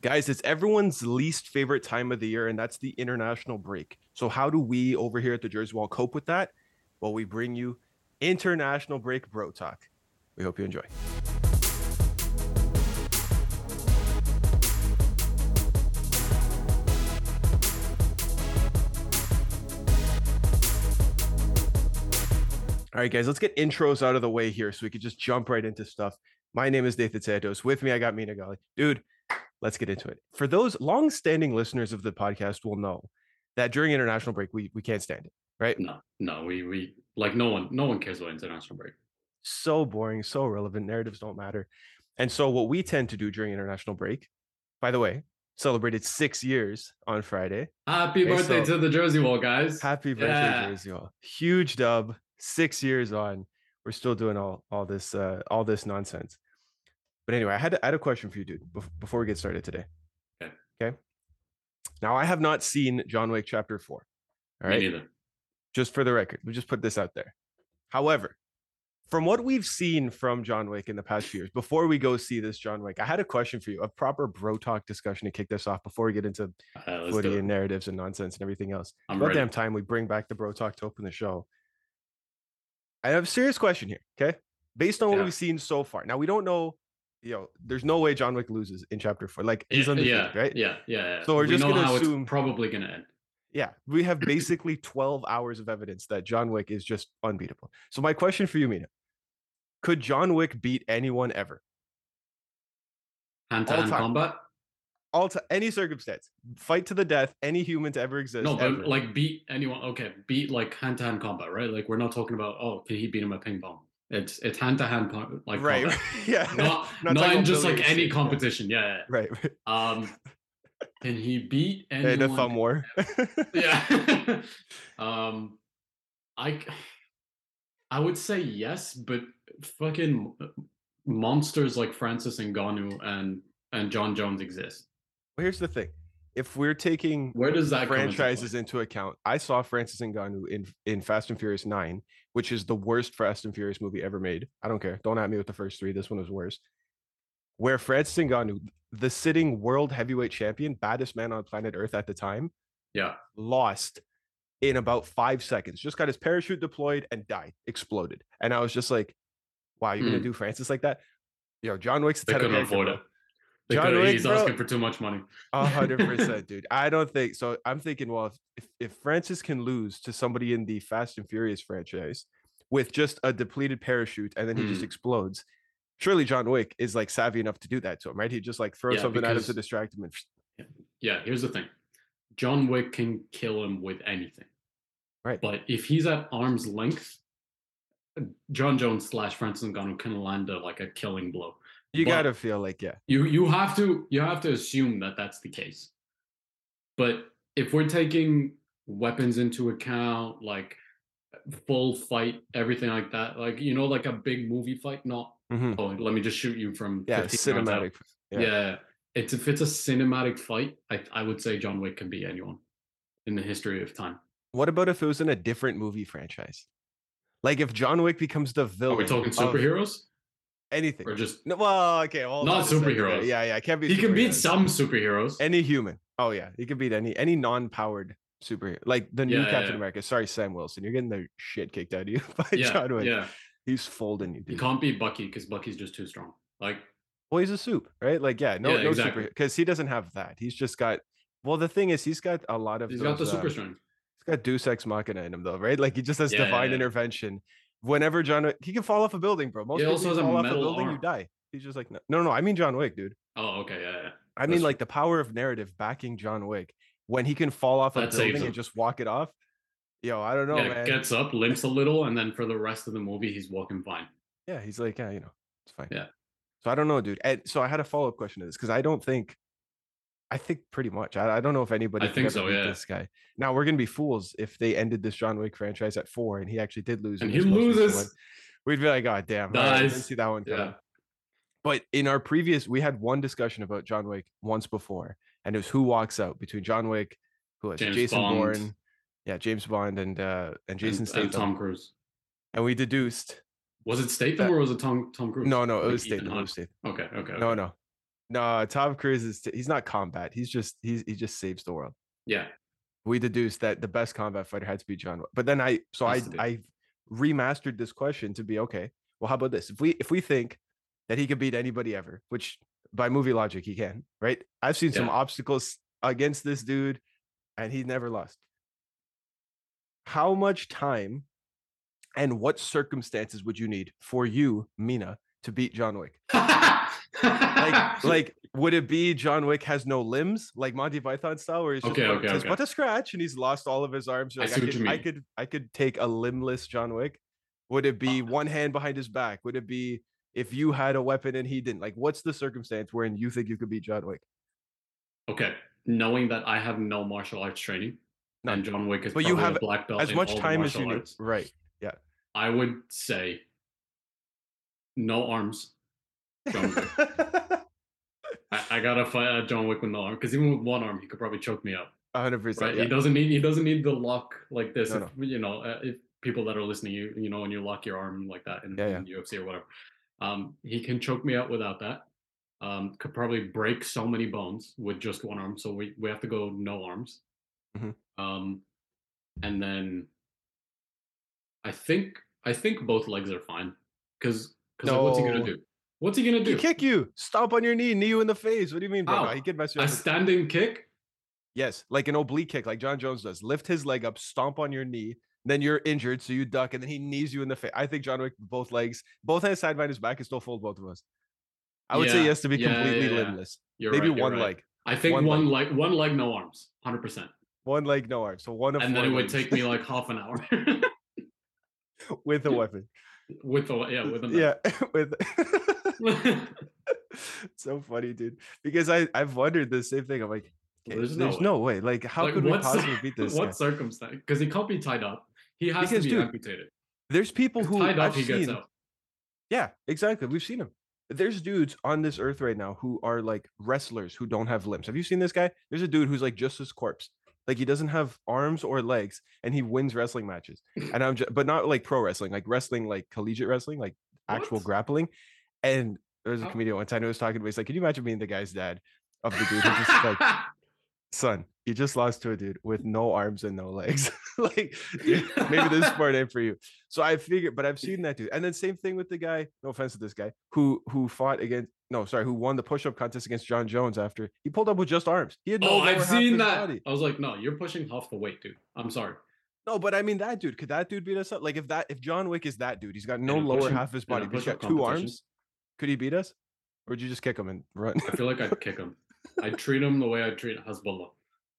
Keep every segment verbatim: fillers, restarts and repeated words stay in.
Guys, it's everyone's least favorite time of the year, and that's the international break. So, how do we over here at the Jersey Wall cope with that? Well, we bring you international break bro talk. We hope you enjoy. All right, guys, let's get intros out of the way here so we could just jump right into stuff. My name is Nathan Santos. With me, I got Mina Gali. Dude, let's get into it. For those long-standing listeners of the podcast will know that during international break, we we can't stand it, right? No, no, we we like no one, no one cares about international break. So boring, so irrelevant. Narratives don't matter. And so what we tend to do during international break, by the way, celebrated six years on Friday. Happy Okay, birthday so to the Jersey Wall, guys. happy birthday, Yeah. Jersey Wall. Huge dub. Six years on. We're still doing all all this uh all this nonsense. But anyway, I had I had a question for you, dude, before we get started today. Okay. Okay. Now I have not seen John Wick Chapter Four. All right. Me neither. Just for the record, we just put this out there. However, from what we've seen from John Wick in the past few years, before we go see this John Wick, I had a question for you, a proper bro talk discussion to kick this off before we get into Uh, let's footy do it. and narratives and nonsense and everything else. I'm About ready. damn time we bring back the bro talk to open the show. I have a serious question here, okay? Based on what Yeah. we've seen so far. Now, we don't know, you know, there's no way John Wick loses in Chapter Four. Like, he's Yeah, undefeated, yeah, right? yeah, yeah, yeah. So we're we just know gonna how assume- it's probably gonna end. Yeah, we have basically twelve hours of evidence that John Wick is just unbeatable. So my question for you, Mina, could John Wick beat anyone ever? Hand to hand All time. combat. All to any circumstance, fight to the death, any human to ever exist. No, but ever. like beat anyone. Okay, beat like hand to hand combat, right? Like we're not talking about oh, can he beat him at ping pong? It's it's hand to hand like right, combat. yeah, Not Not not, talking in about just like billiards any shit, yeah. competition. Yeah, yeah. right. Um, can he beat anyone? And a thumb war. Yeah. um, I, I would say yes, but fucking monsters like Francis Ngannou and and John Jones exist. Well, here's the thing: if we're taking Where does that come into franchises play? into account, I saw Francis Ngannou in in Fast and Furious Nine, which is the worst Fast and Furious movie ever made. I don't care. Don't at me with the first three. This one was worse. Where Francis Ngannou, the sitting world heavyweight champion, baddest man on planet Earth at the time, Yeah, lost in about five seconds. Just got his parachute deployed and died, exploded. And I was just like, "Wow, you're gonna Mm. do Francis like that?" Yo, John Wick's the they type of couldn't character, afford bro. it. They John couldn't- Wick, he's bro. asking for too much money. A hundred percent, dude. I don't think so. I'm thinking, well, if, if if Francis can lose to somebody in the Fast and Furious franchise with just a depleted parachute and then he just Hmm. explodes, surely John Wick is like savvy enough to do that to him, right? He just like throw Yeah, something at him because- to distract him. And Yeah, here's the thing: John Wick can kill him with anything. right, But if he's at arm's length, John Jones slash Francis Ngannou can land a, like a killing blow. you but- gotta feel like yeah, You you have to you have to assume that that's the case. But if we're taking weapons into account, like full fight, everything like that, like you know, like a big movie fight, not Mhm. oh, let me just shoot you from yeah, fifteen yards out. cinematic. Yeah. Yeah. It's if it's a cinematic fight, I I would say John Wick can beat anyone in the history of time. What about if it was in a different movie franchise? Like if John Wick becomes the Are villain. we talking of superheroes anything? or just No, well, okay, hold Not on a second there. superheroes. Yeah, yeah, it can't be. he can beat superheroes. some superheroes? Any human. Oh yeah, he can beat any any non-powered superhero, like the new Yeah, yeah, Captain yeah. America. Sorry, Sam Wilson, you're getting the shit kicked out of you by Yeah, John Wick. yeah. He's folding you, You dude. can't beat Bucky because Bucky's just too strong. Like Well, he's a soup, right? Like, yeah, no, Yeah, no exactly. super because he doesn't have that. He's just got. Well, the thing is, he's got a lot of. he's got the those, super um, strength. He's got Deus Ex Machina in him, though, right? Like he just has Yeah, yeah, divine yeah. intervention. Whenever John Wick, he can fall off a building, bro. Most He people also you has a fall off a metal building, you arm. die. He's just like, no, no, no. I mean John Wick, dude. Oh, okay, yeah, yeah. I mean, That's- like the power of narrative backing John Wick when he can fall off a That saves building him. and just walk it off. Yo, I don't know, yeah, man. gets up, limps a little, and then for the rest of the movie, he's walking fine. Yeah, he's like, yeah, you know, it's fine. Yeah. So I don't know, dude. And so I had a follow up question to this because I don't think, I think pretty much. I, I don't know if anybody I could think ever so, beat yeah. this guy. Now we're gonna be fools if they ended this John Wick franchise at four and he actually did lose. And in he this most recent loses. one. We'd be like, God damn, all right, I didn't Nice. see that one coming. Yeah. But in our previous, we had one discussion about John Wick once before, and it was who walks out between John Wick, who was James Jason Bond. Bourne, yeah, James Bond, and uh, and Jason and, Statham, and Tom Cruise. and we deduced. Was it Statham That- or was it Tom Tom Cruise? No, no, it Like was Ethan Statham. It Hunt? was Statham. Okay, okay. No, okay. no. No, Tom Cruise is he's not combat. He's just he's he just saves the world. Yeah, We deduced that the best combat fighter had to be John Wick. But then I so has I to be. I remastered this question to be okay. Well, how about this? If we if we think that he could beat anybody ever, which by movie logic he can, right? I've seen some Yeah. obstacles against this dude, and he never lost. How much time and what circumstances would you need for you, Mina, to beat John Wick? like, like, would it be John Wick has no limbs, like Monty Python style, where he's just Okay, but, okay, it's okay. but a scratch and he's lost all of his arms? I Like, I, see what could, you mean. I could, I could take a limbless John Wick. Would it be Uh, one hand behind his back? Would it be if you had a weapon and he didn't? Like, what's the circumstance wherein you think you could beat John Wick? okay, knowing that I have no martial arts training, None. and John Wick is But you probably a have black belt as in much all the time as you martial need. arts, Right. Yeah. I would say no arms, John Wick. I, I gotta fight uh, John Wick with no arm because even with one arm, he could probably choke me out. one hundred percent. Right? Yeah. He doesn't need he doesn't need the lock like this. No, if, no. You know, uh, if people that are listening, you you know, when you lock your arm like that in, Yeah, yeah. in U F C or whatever, um, he can choke me out without that. Um, could probably break so many bones with just one arm. So we we have to go no arms. Mhm. Um, and then I think I think both legs are fine because because like, what's he gonna No. do? What's he gonna He do? kick you, stomp on your knee, knee you in the face. What do you mean, bro? No, he How? could mess you A up. With... standing kick? Yes, like an oblique kick, like John Jones does. Lift his leg up, stomp on your knee, then you're injured, so you duck, and then he knees you in the face. I think John Wick, both legs, both hands side behind his back, can still fold both of us. I would say Yeah, yes to be yeah, completely yeah, yeah. limbless. You're Maybe right. You're one right. leg. I think One one, leg. leg, one leg, no arms, hundred percent. One leg, no arm. So one of And four then it would legs take me like half an hour with a weapon. with the yeah with a Yeah, knife. with. So funny, dude. Because I I've wondered the same thing. I'm like, okay, There's no there's way. no way. Like, how Like could we what cir- possibly beat this what guy? circumstance? Because he can't be tied up. He has Because, to be dude, amputated. there's people If who tied up, I've he gets seen. out. Yeah, exactly. We've seen him. There's dudes on this earth right now who are like wrestlers who don't have limbs. Have you seen this guy? There's a dude who's like just his corpse. Like he doesn't have arms or legs, and he wins wrestling matches. And I'm just, but not like pro wrestling, like wrestling, like collegiate wrestling, like actual What? grappling. And there's a How- comedian one time who was talking to me. He's like, "Can you imagine being the guy's dad of the dude who just like, son, you just lost to a dude with no arms and no legs. Like, dude, maybe this is part name for you." So I figured, but I've seen that dude. And then same thing with the guy, no offense to this guy, who who fought against no, sorry, who won the push-up contest against John Jones after he pulled up with just arms. He had no oh, lower I've half seen of his that. body. I was like, no, you're pushing half the weight, dude. I'm sorry. No, but I mean that dude, could that dude beat us up? Like if that if John Wick is that dude, he's got no In a lower push-up- half of his in a body, but he's got push-up two competition? arms. Could he beat us? Or would you just kick him and run? I feel like I'd kick him. I'd treat him the way I treat Hezbollah.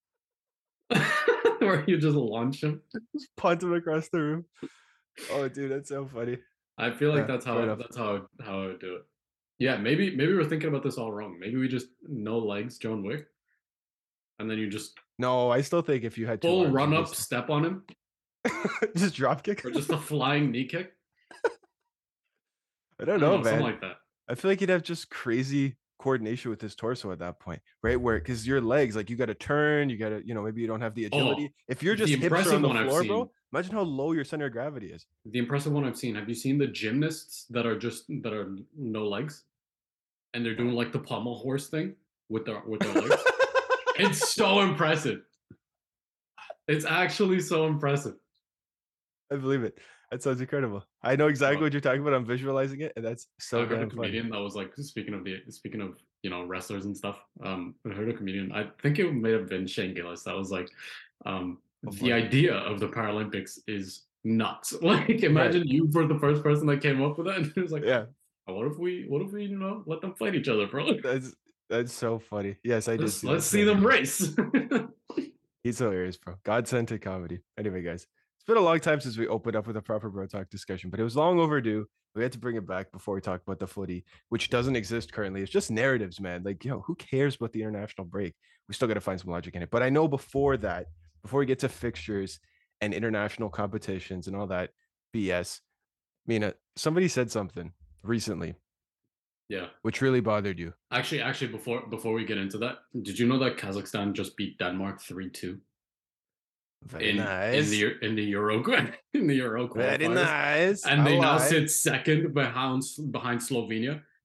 Where you just launch him. Just punt him across the room. Oh, dude, that's so funny. I feel like Yeah, that's fair how enough. that's how how I would do it. Yeah, maybe maybe we're thinking about this all wrong. Maybe we just no legs, John Wick, and then you just No, I still think if you had two full arms, run you up, step on him, just, just drop kick. or just a flying knee kick. I don't I know, don't know, something man. like that. I feel like you'd have just crazy coordination with his torso at that point, right? Where because your legs, like you got to turn, you got to, you know, maybe you don't have the agility. Oh, If you're the just hips are impressive on the one I've floor, bro, seen- imagine how low your center of gravity is. The impressive one I've seen. Have you seen the gymnasts that are just that are no legs, and they're doing like the pommel horse thing with their with their legs? It's so impressive. It's actually so impressive. I believe it. That sounds incredible. I know exactly Well, what you're talking about. I'm visualizing it, and that's so I heard a damn funny. comedian that was like speaking of the speaking of you know wrestlers and stuff. Um, I heard a comedian. I think it may have been Shane Gillis. That was like, um, Oh, the funny. idea of the Paralympics is nuts. Like, imagine you were the first person that came up with it, and it was like, Yeah, "Oh, what if we, what if we, you know, let them fight each other, bro? that's that's so funny. Yes, I did. Let's See let's that see them video. race." He's hilarious, bro. God sent to comedy. Anyway, guys, it's been a long time since we opened up with a proper bro talk discussion, but it was long overdue. We had to bring it back before we talk about the footy, which doesn't exist currently. It's just narratives, man. Like, yo, who cares about the international break? We still got to find some logic in it. But I know before that, before we get to fixtures and international competitions and all that B S, Mina, somebody said something recently Yeah. which really bothered you. Actually, actually, before before we get into that, did you know that Kazakhstan just beat Denmark three two Very in nice. in the in the Euro in the Euro Very qualifiers? nice. And they I now lied. sit second behind behind Slovenia.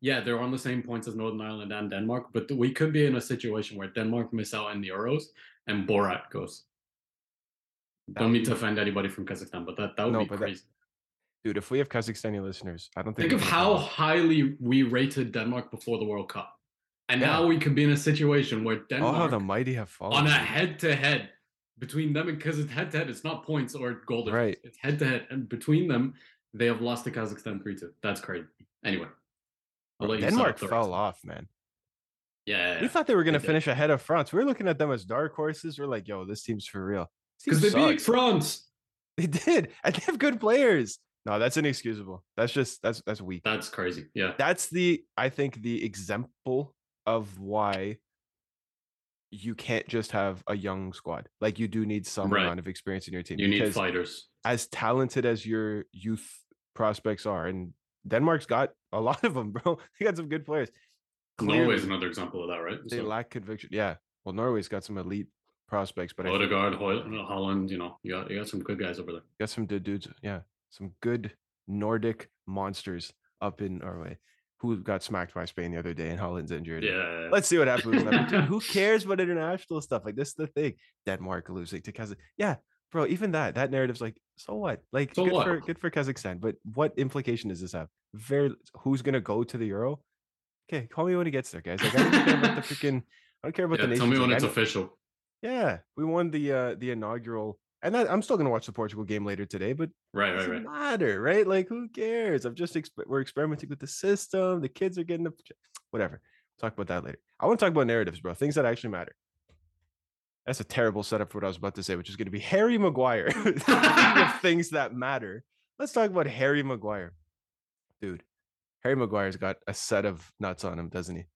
yeah, they're on the same points as Northern Ireland and Denmark, but we could be in a situation where Denmark miss out in the Euros and Borat goes. That Don't would mean be to offend anybody from Kazakhstan, but that, that would no, be but that, crazy. dude, if we have Kazakhstani listeners, I don't think Think we of can how offend them. highly we rated Denmark before the World Cup. And Yeah. now we could be in a situation where Oh, how the Denmark, mighty have fallen. on a dude. head-to-head between them, and because it's head-to-head, it's not points or goal difference. Right. It's head-to-head, and between them, they have lost to Kazakhstan three two. That's crazy. Anyway, I'll Bro, let you set Denmark up the fell rest. off, man. Yeah, yeah, We yeah. thought they were going to They did. finish ahead of France. We were looking at them as dark horses. We're like, yo, this team's for real. This team Because they beat sucks. France. They did, and they have good players. No, that's inexcusable. That's just that's that's weak. That's crazy. Yeah. That's the I think the example of why you can't just have a young squad. Like you do need some Right. amount of experience in your team. You need because fighters. as talented as your youth prospects are, and Denmark's got a lot of them, bro. They got some good players. Norway's Clearly, another example of that, right? they So lack conviction. Yeah. Well, Norway's got some elite prospects, but I think Odegaard, Hoy- Holland, you know, you got you got some good guys over there. got some good dudes. Yeah. Some good Nordic monsters up in our way who got smacked by Spain the other day, and Holland's injured. Yeah. Let's see what happens. Dude, who cares about international stuff? Like, this is the thing. Denmark losing to Kazakhstan. Yeah, bro, even that, that narrative's like, so what? Like, So good what? for good for Kazakhstan. But what implication does this have? Very who's gonna go to the Euro? Okay, call me when he gets there, guys. Like, I don't care about the freaking I don't care about Yeah, the tell nations. me when Like, it's I know- official. yeah, we won the uh the inaugural, and that, I'm still gonna watch the Portugal game later today, but Right, it right, doesn't right. matter, right? Like, who cares? I'm just exp- we're experimenting with the system. The kids are getting the whatever. Talk about that later. I want to talk about narratives, bro. Things that actually matter. That's a terrible setup for what I was about to say, which is going to be Harry Maguire. Speaking of things that matter, let's talk about Harry Maguire, dude. Harry Maguire's got a set of nuts on him, doesn't he?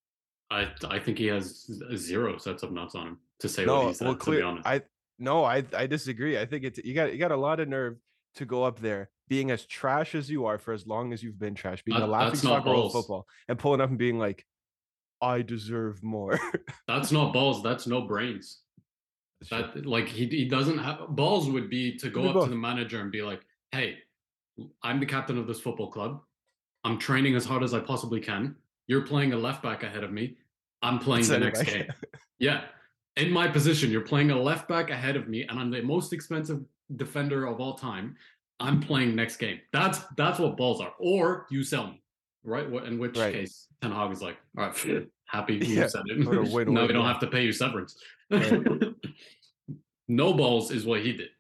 I I think he has zero sets of nuts on him to say No, what he said. well, To be clear. honest, I no, I I disagree. I think it's you got you got a lot of nerve to go up there, being as trash as you are for as long as you've been trash, being That- a laughing that's not stock of balls. football, and pulling up and being like, "I deserve more." that's not balls. That's no brains. That like he he doesn't have balls. Would be to go Be up both. to the manager and be like, "Hey, I'm the captain of this football club. I'm training as hard as I possibly can. You're playing a left back ahead of me. I'm playing the Center next back. game. Yeah, in my position, you're playing a left back ahead of me, and I'm the most expensive defender of all time. I'm playing next game. That's that's what balls are. Or you sell me, right? What in which Right. case Ten Hag is like, all right, happy you Yeah, said it. what a win-win, now we don't yeah. have to pay you severance. Right. No balls is what he did.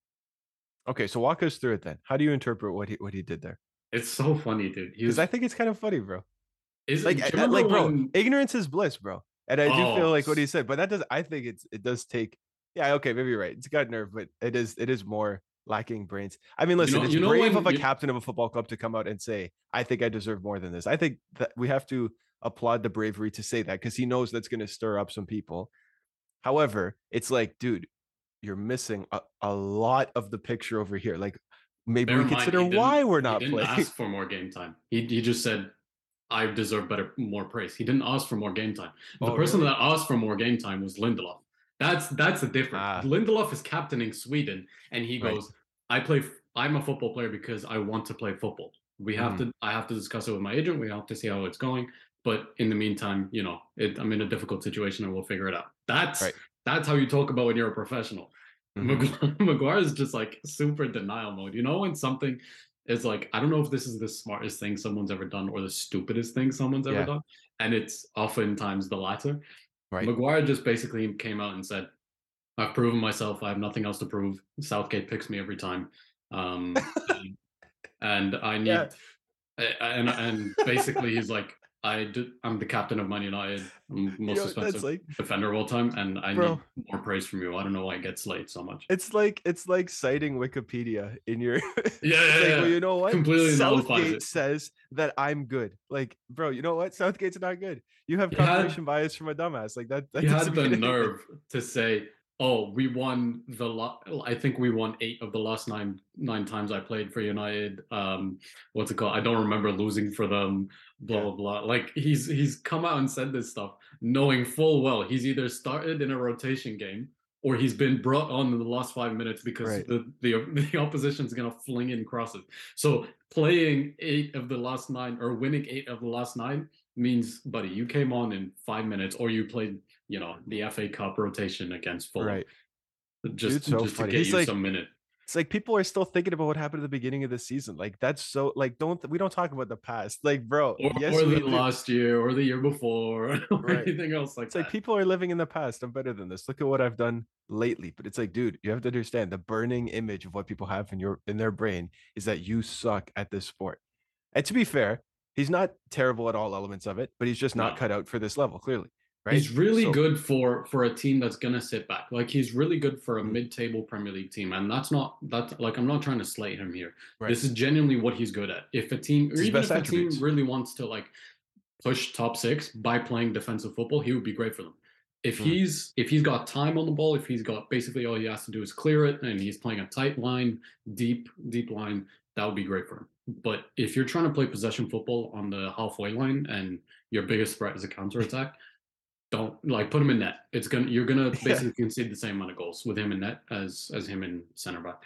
Okay, so walk us through it then. How do you interpret what he what he did there? It's so funny, dude. He was Because I think it's kind of funny, bro. is Like, do you I- remember like, bro, when- ignorance is bliss, bro. And I do Oh. feel like what he said, but that does. I think it's it does take. Yeah, okay, maybe you're right. It's got nerve, but it is it is more lacking brains. I mean, listen, know- it's you know brave when of a you- captain of a football club to come out and say, "I think I deserve more than this." I think that we have to applaud the bravery to say that because he knows that's going to stir up some people. However, it's like, dude, you're missing a, a lot of the picture over here. Like, maybe Bear we in mind, consider he didn't- why we're he not didn't playing. ask for more game time. He he just said, "I deserve better, more praise." He didn't ask for more game time. The Oh, person really? that asked for more game time was Lindelof. That's that's the difference. Ah. Lindelof is captaining Sweden, and he Right. goes, "I play. f- I'm a football player because I want to play football. We have Mhm. to. I have to discuss it with my agent. We have to see how it's going. But in the meantime, you know, it, I'm in a difficult situation, and we'll figure it out." That's Right. that's how you talk about when you're a professional. Mhm. Maguire, Maguire is just like super denial mode. You know, when something is like, I don't know if this is the smartest thing someone's ever done or the stupidest thing someone's ever Yeah. done. And it's oftentimes the latter. Right. Maguire just basically came out and said, I've proven myself. I have nothing else to prove. Southgate picks me every time. Um, and, and I need, Yeah. and, and basically he's like, I do, I'm the captain of Man United. I'm most You know, expensive that's like, defender of all time, and I Bro. need more praise from you. I don't know why it gets late so much. it's like it's like citing Wikipedia in your. Yeah, It's yeah, like, yeah. well, you know what? Completely nullifies Southgate it. says that I'm good. Like, bro, you know what? Southgate's not good. You have He had- confirmation bias from a dumbass. Like that. that He had doesn't the mean anything. nerve to say, "Oh, we won the lo- I think we won eight of the last nine nine times I played for United. Um, what's it called? I don't remember losing for them. Blah Yeah. blah blah." Like he's he's come out and said this stuff, knowing full well he's either started in a rotation game or he's been brought on in the last five minutes because Right. the the, the opposition's gonna fling in crosses. So playing eight of the last nine or winning eight of the last nine means, buddy, you came on in five minutes, or you played, you know, the F A Cup rotation against Fulham, Right. just Dude's so just to funny. get He's you like, some minute. it's like people are still thinking about what happened at the beginning of the season. Like that's so like don't we don't talk about the past. Like, bro, Or, yes, or we the do. last year, or the year before, or Right. anything else like It's like that. people are living in the past. I'm better than this. Look at what I've done lately. But it's like, dude, you have to understand the burning image of what people have in your in their brain is that you suck at this sport. And to be fair, he's not terrible at all elements of it, but he's just not No. cut out for this level, clearly. Right. He's really So, good for for a team that's gonna sit back. Like he's really good for a Mhm. mid-table Premier League team, and that's not that's like I'm not trying to slate him here. right. This is genuinely what he's good at. If a team, or It's his even best if a attributes. team really wants to like push top six by playing defensive football, he would be great for them. If Mm. he's if he's got time on the ball, if he's got basically all he has to do is clear it, and he's playing a tight line, deep deep line, that would be great for him. But if you're trying to play possession football on the halfway line and your biggest threat is a counter attack, don't like put him in net. It's gonna you're gonna basically yeah. concede the same amount of goals with him in net as as him in center back.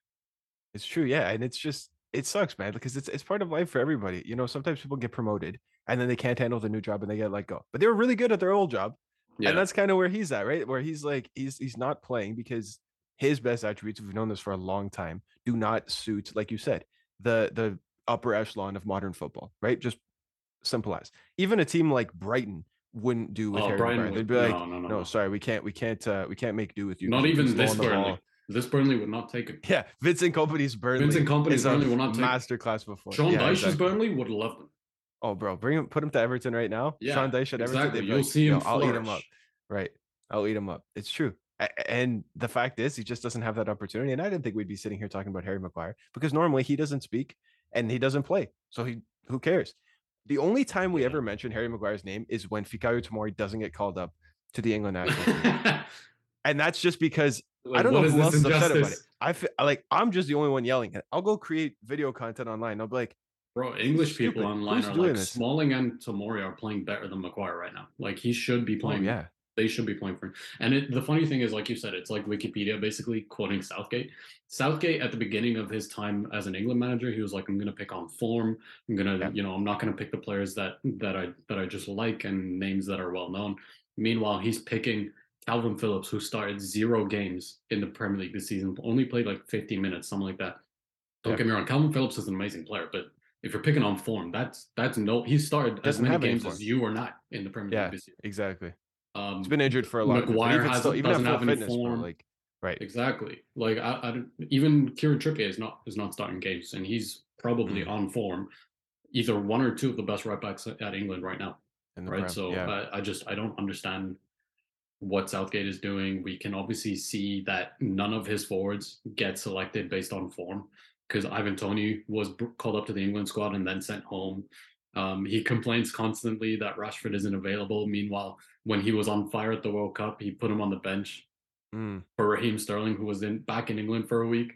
It's true, yeah, and it's just it sucks, man, because it's it's part of life for everybody. You know, sometimes people get promoted and then they can't handle the new job and they get let go. But they were really good at their old job, Yeah. and that's kind of where he's at, right? Where he's like he's he's not playing because his best attributes, we've known this for a long time, do not suit, like you said, the the upper echelon of modern football, right? Just simple as. Even a team like Brighton wouldn't do with Oh, Harry Brighton Maguire. They'd would- be no, like, no, no, no, no. sorry, we can't, we can't, uh, we can't make do with you. 'cause Not you're too even slow this on the Burnley. ball." This Burnley would not take it. Yeah, Vincent Kompany's Burnley. Vincent Kompany's is a Burnley will not take it. masterclass before. Sean Yeah, Dyche's exactly. Burnley would have loved him. Oh, bro, bring him, put him to Everton right now. Yeah, Sean Dyche at Everton, exactly. they'd be You'll like, see him "Yo, I'll eat him up." flourish. Right, I'll eat him up. It's true. A- And the fact is, he just doesn't have that opportunity. And I didn't think we'd be sitting here talking about Harry Maguire because normally he doesn't speak and he doesn't play. So he, who cares? The only time we Yeah. ever mention Harry Maguire's name is when Fikayo Tomori doesn't get called up to the England national team. And that's just because Like, I don't what know is who else this is upset about it. injustice? I feel like I'm just the only one yelling it. I'll go create video content online. I'll be like, Bro, English people stupid. online Who's are doing like this? Smalling and Tomori are playing better than Maguire right now. Like he should be "Oh playing. yeah, They should be playing for him. And it, the funny thing is, like you said, it's like Wikipedia basically quoting Southgate. Southgate at the beginning of his time as an England manager, he was like, "I'm going to pick on form. I'm going to, Yeah. you know, I'm not going to pick the players that that I that I just like and names that are well known." Meanwhile, he's picking Calvin Phillips, who started zero games in the Premier League this season, only played like fifty minutes, something like that. Don't Yeah. get me wrong, Calvin Phillips is an amazing player, but if you're picking on form, that's that's no. He started as Doesn't many have any games form. as you or not in the Premier yeah, League this year. exactly." Um, He's been injured for a lot Maguire of it. Even has still, even at doesn't full have any fitness, bro, form. like right. Exactly. Like I, I don't- even Kieran Trippier is not is not starting games, and he's probably Mm. on form. Either one or two of the best right backs at England right now. In the Right. Prem, So yeah. I, I just I don't understand what Southgate is doing. We can obviously see that none of his forwards get selected based on form because Ivan Toney was b- called up to the England squad and then sent home. Um, he complains constantly that Rashford isn't available. Meanwhile, when he was on fire at the World Cup, he put him on the bench Mm. for Raheem Sterling, who was in back in England for a week.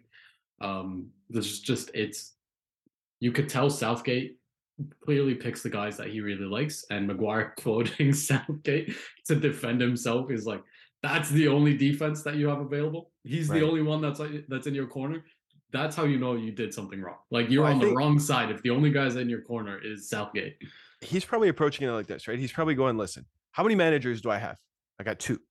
Um, this is just it's you could tell Southgate clearly picks the guys that he really likes, and Maguire quoting Southgate to defend himself is like, "That's the only defense that you have available. He's Right. the only one that's like, that's in your corner." That's how you know you did something wrong. Like you're Well, I on the think- wrong side if the only guys in your corner is Southgate. He's probably approaching it like this, right? He's probably going, "Listen, how many managers do I have? I got two,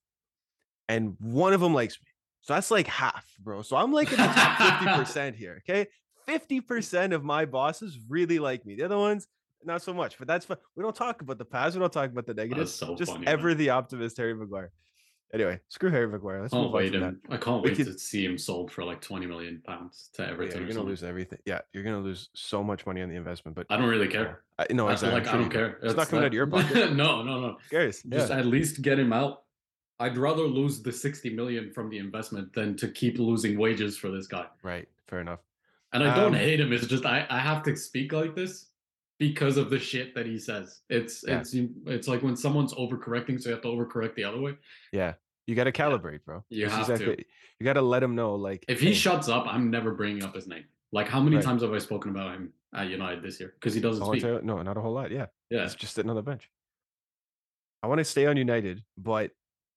and one of them likes me, so that's like half, bro. So I'm like in the top fifty percent here. Okay, fifty percent of my bosses really like me. The other ones, not so much. But that's fun. We don't talk about the past. We don't talk about the negatives. That's so Just funny, ever man. the optimist, Harry Maguire. Anyway, screw Harry Maguire. Let's Can't move on wait from that. him. I can't We wait could- to see him sold for like twenty million pounds to Yeah, Everton. you're or gonna something. lose everything. Yeah, you're gonna lose so much money on the investment. But I don't really care. I, no, I- exactly. like I Sure don't you care. It's not That's- coming out of your pocket. no, no, no. Who cares? Just Yeah. at least get him out. I'd rather lose the sixty million from the investment than to keep losing wages for this guy. Right. Fair enough. And I don't Um, hate him. It's just I, I have to speak like this because of the shit that he says. It's Yeah. it's it's like when someone's overcorrecting, so you have to overcorrect the other way. Yeah. You got to calibrate, bro. You That's have to. You got to let him know, like, If he hey, shuts up, I'm never bringing up his name. Like how many Right. times have I spoken about him at United this year? Because he doesn't I wanna speak. tell you- no, not a whole lot. Yeah. Yeah. He's just sitting on the bench. I want to stay on United, but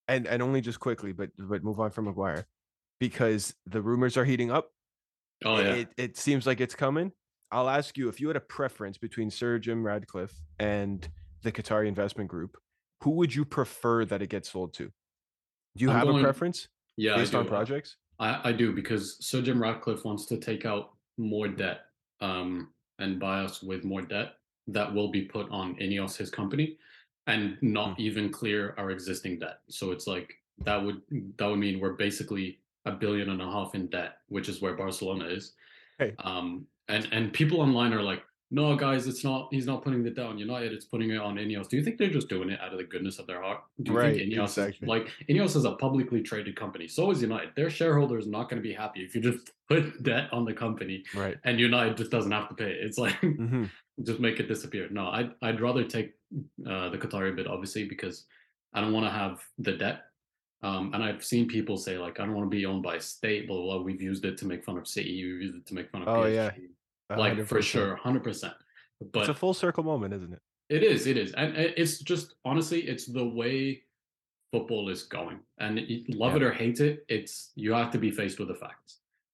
and and only just quickly, but but move on from Maguire because the rumors are heating up. Oh It, yeah. it it seems like it's coming. I'll ask you if you had a preference between Sir Jim Radcliffe and the Qatari investment group, who would you prefer that it gets sold to? Do you I'm have a going. preference Yeah, I based on do. Uh, projects? I I do because Sir Jim Ratcliffe wants to take out more debt, um, and buy us with more debt that will be put on Ineos, his company, and Hmm. not even clear our existing debt. So it's like that would that would mean we're basically a billion and a half in debt, which is where Barcelona is. Hey, Um, and and people online are like, no, guys, it's not. He's not putting it down United. It's putting it on Ineos. Do you think they're just doing it out of the goodness of their heart? Do you think right, Ineos is exactly. like Ineos is a publicly traded company? So is United. Their shareholders are not going to be happy if you just put debt on the company, Right. and United just doesn't have to pay it. It's like Hmm. just make it disappear. No, I'd I'd rather take uh, the Qatari bid, obviously, because I don't want to have the debt. Um, and I've seen people say like, I don't want to be owned by a state, blah, blah, blah. We've used it to make fun of City. We've used it to make fun of Oh yeah, P S G. a Like hundred for percent. sure, one hundred percent. It's a But full circle moment, isn't it? it is, it is. And it's just, honestly, it's the way football is going. And you love Yeah. it or hate it, it's, you have to be faced with the facts.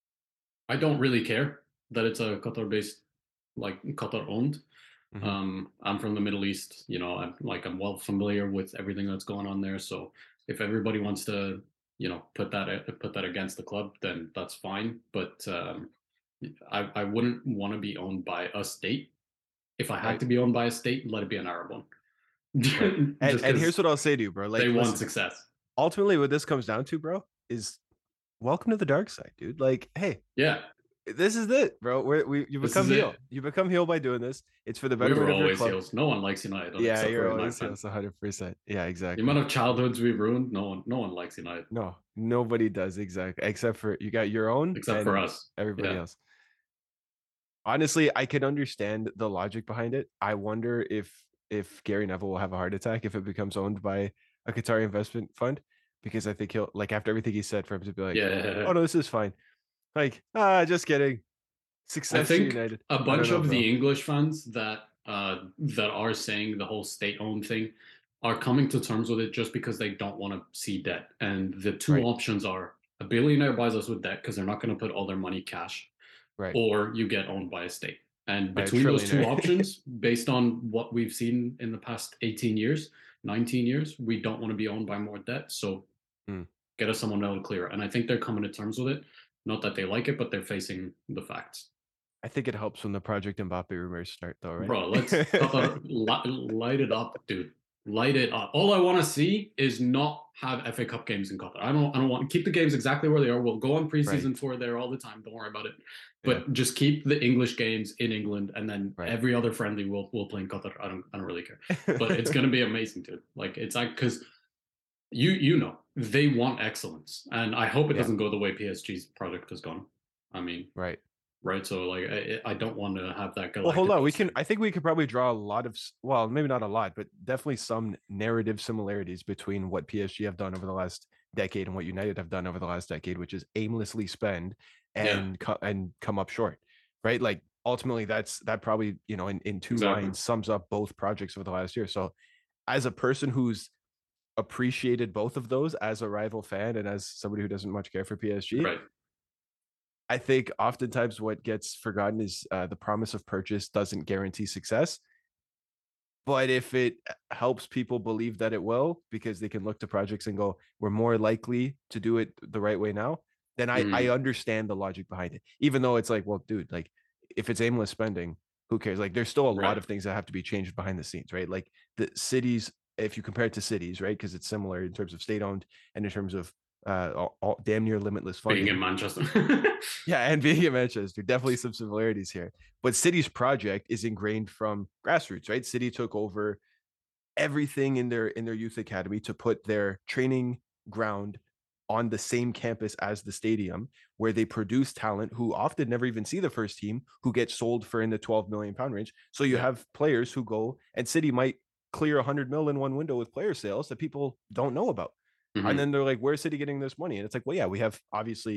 I don't really care that it's a Qatar based, like Qatar owned. Hmm. Um, I'm from the Middle East, you know, I'm like, I'm well familiar with everything that's going on there. So if everybody wants to, you know, put that, put that against the club, then that's fine. But, um, I, I wouldn't want to be owned by a state. If I had Right. to be owned by a state, let it be an Arab one. Right. And Just and here's because what I'll say to you, bro. they Like, want listen, success. ultimately what this comes down to, bro, is welcome to the dark side, dude. Like, hey, Yeah, this is it, bro. We're, we you this become is heel. it. You become heel by doing this. It's for the We were betterment of your always club. heels. No one likes United Yeah, except for you're United always heel. fans. one hundred percent. Yeah, The exactly. amount of childhoods we've ruined, no one, no one likes United No, nobody does exactly, except for you got your own except for and us. everybody Yeah, else. Honestly, I can understand the logic behind it. I wonder if if Gary Neville will have a heart attack if it becomes owned by a Qatari investment fund, because I think he'll like after everything he said for him to be like, yeah. oh no, this is fine. Like, ah, just kidding. I Success to think United. a I don't bunch know, of bro. the English fans that uh, that are saying the whole state-owned thing are coming to terms with it just because they don't want to see debt. And the two Right, options are a billionaire buys us with debt because they're not going to put all their money cash, right. or you get owned by a state. And By a between those two trillionaire. options, based on what we've seen in the past eighteen years, nineteen years, we don't want to be owned by more debt. So Hmm. get us someone that'll clear. And I think they're coming to terms with it. Not that they like it, but they're facing the facts. I think it helps when the Project Mbappe rumors start, though, right? Bro, let's Qatar, light it up, dude. Light it up. All I want to see is not have F A Cup games in Qatar. I don't. I don't want keep the games exactly where they are. We'll go on Right. preseason tour there all the time. Don't worry about it. Yeah. But just keep the English games in England, and then Right. every other friendly we'll we'll play in Qatar. I don't. I don't really care. But it's gonna be amazing, dude. Like it's like because you you know they want excellence, and I hope it Yeah. doesn't go the way P S G's project has gone. I mean, Right. right? So like I, I don't want to have that Well, hold on. We Galacticos can. thing. I think we could probably draw a lot of, s- well, maybe not a lot, but definitely some narrative similarities between what P S G have done over the last decade and what United have done over the last decade, which is aimlessly spend Yeah, and co- and come up short, right? Like ultimately, that's that probably you know in in two exactly. lines sums up both projects over the last year. So, as a person who's appreciated both of those as a rival fan and as somebody who doesn't much care for P S G, Right. I think oftentimes what gets forgotten is uh, the promise of purchase doesn't guarantee success. But if it helps people believe that it will, because they can look to projects and go, we're more likely to do it the right way now, then I, I Mm, understand the logic behind it. Even though it's like, well, dude, like if it's aimless spending, who cares? Like there's still a lot right. of things that have to be changed behind the scenes, right? Like the cities, if you compare it to cities, right? Because it's similar in terms of state owned and in terms of uh, all, all, damn near limitless Being in funding. Manchester. Yeah, and being in Manchester, definitely some similarities here. But City's project is ingrained from grassroots, right? City took over everything in their in their youth academy to put their training ground on the same campus as the stadium, where they produce talent who often never even see the first team, who get sold for in the twelve million pound range. So you Yeah. have players who go, and City might clear one hundred mil in one window with player sales that people don't know about. And Hmm. then they're like, where's City getting this money? And it's like, well, yeah, we have obviously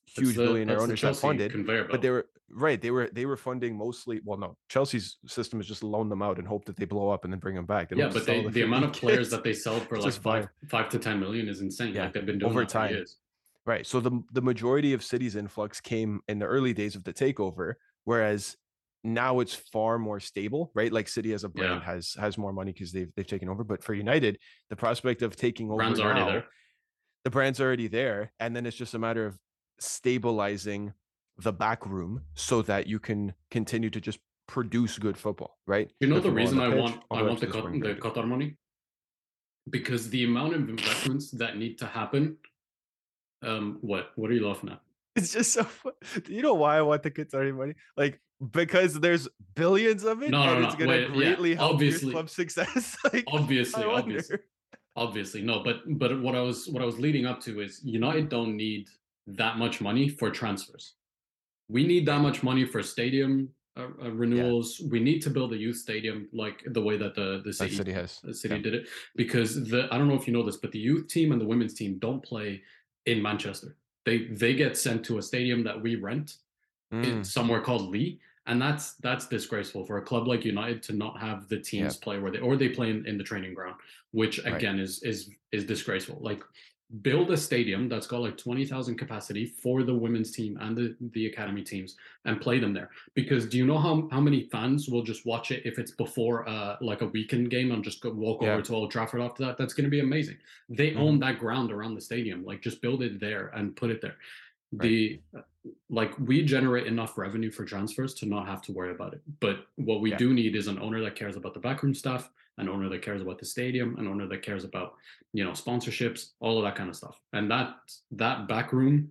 It's huge the billionaire that's the owners that Chelsea funded, conveyor but belt. they were right. They were they were funding mostly. Well, no, Chelsea's system is just loan them out and hope that they blow up and then bring them back. They Yeah, don't but sell they the the amount freaking of players kids. that they sell for It's like just buy five them. five to ten million is insane. Yeah, Like they've been doing over that for time. years. Right. So the the majority of City's influx came in the early days of the takeover, whereas now it's far more stable, right? Like City as a Yeah, brand has has more money because they've they've taken over. But for United, the prospect of taking over brand's already now, there. the brand's already there, and then it's just a matter of stabilizing the back room so that you can continue to just produce good football, right? You know Good the football on reason the I pitch, want all I the way up want to the the Qat- sporting the director. Qatar money, because the amount of investments that need to happen. Um, what what are you laughing at? It's just so fun. You know why I want the Qatari money? Like because there's billions of it No, and no, it's no. gonna Wait, yeah, greatly help your obviously, club success. Like I obviously, obviously, wonder. obviously, no. But but what I was what I was leading up to is United don't need that much money for transfers. We need that Right. much money for stadium uh, uh, Yeah. renewals. We need to build a youth stadium like the way that the the That city city has. the city Yeah. did it. Because the I don't know if you know this, but the youth team and the women's team don't play in Manchester. They they get sent to a stadium that we rent in Mm, somewhere called Lee, and that's that's disgraceful for a club like United to not have the yeah. teams play where they or they play in, in the training ground, which Right. again is is is disgraceful. Like build a stadium that's got like twenty thousand capacity for the women's team and the, the academy teams and play them there. Because do you know how, how many fans will just watch it if it's before uh, like a weekend game and just go walk over Yeah. to Old Trafford after that? That's going to be amazing. They Mm-hmm. own that ground around the stadium. Like just build it there and put it there. Right. The like we generate enough revenue for transfers to not have to worry about it. But what we Yeah. do need is an owner that cares about the backroom stuff, an owner that cares about the stadium, an owner that cares about, you know, sponsorships, all of that kind of stuff. And that that backroom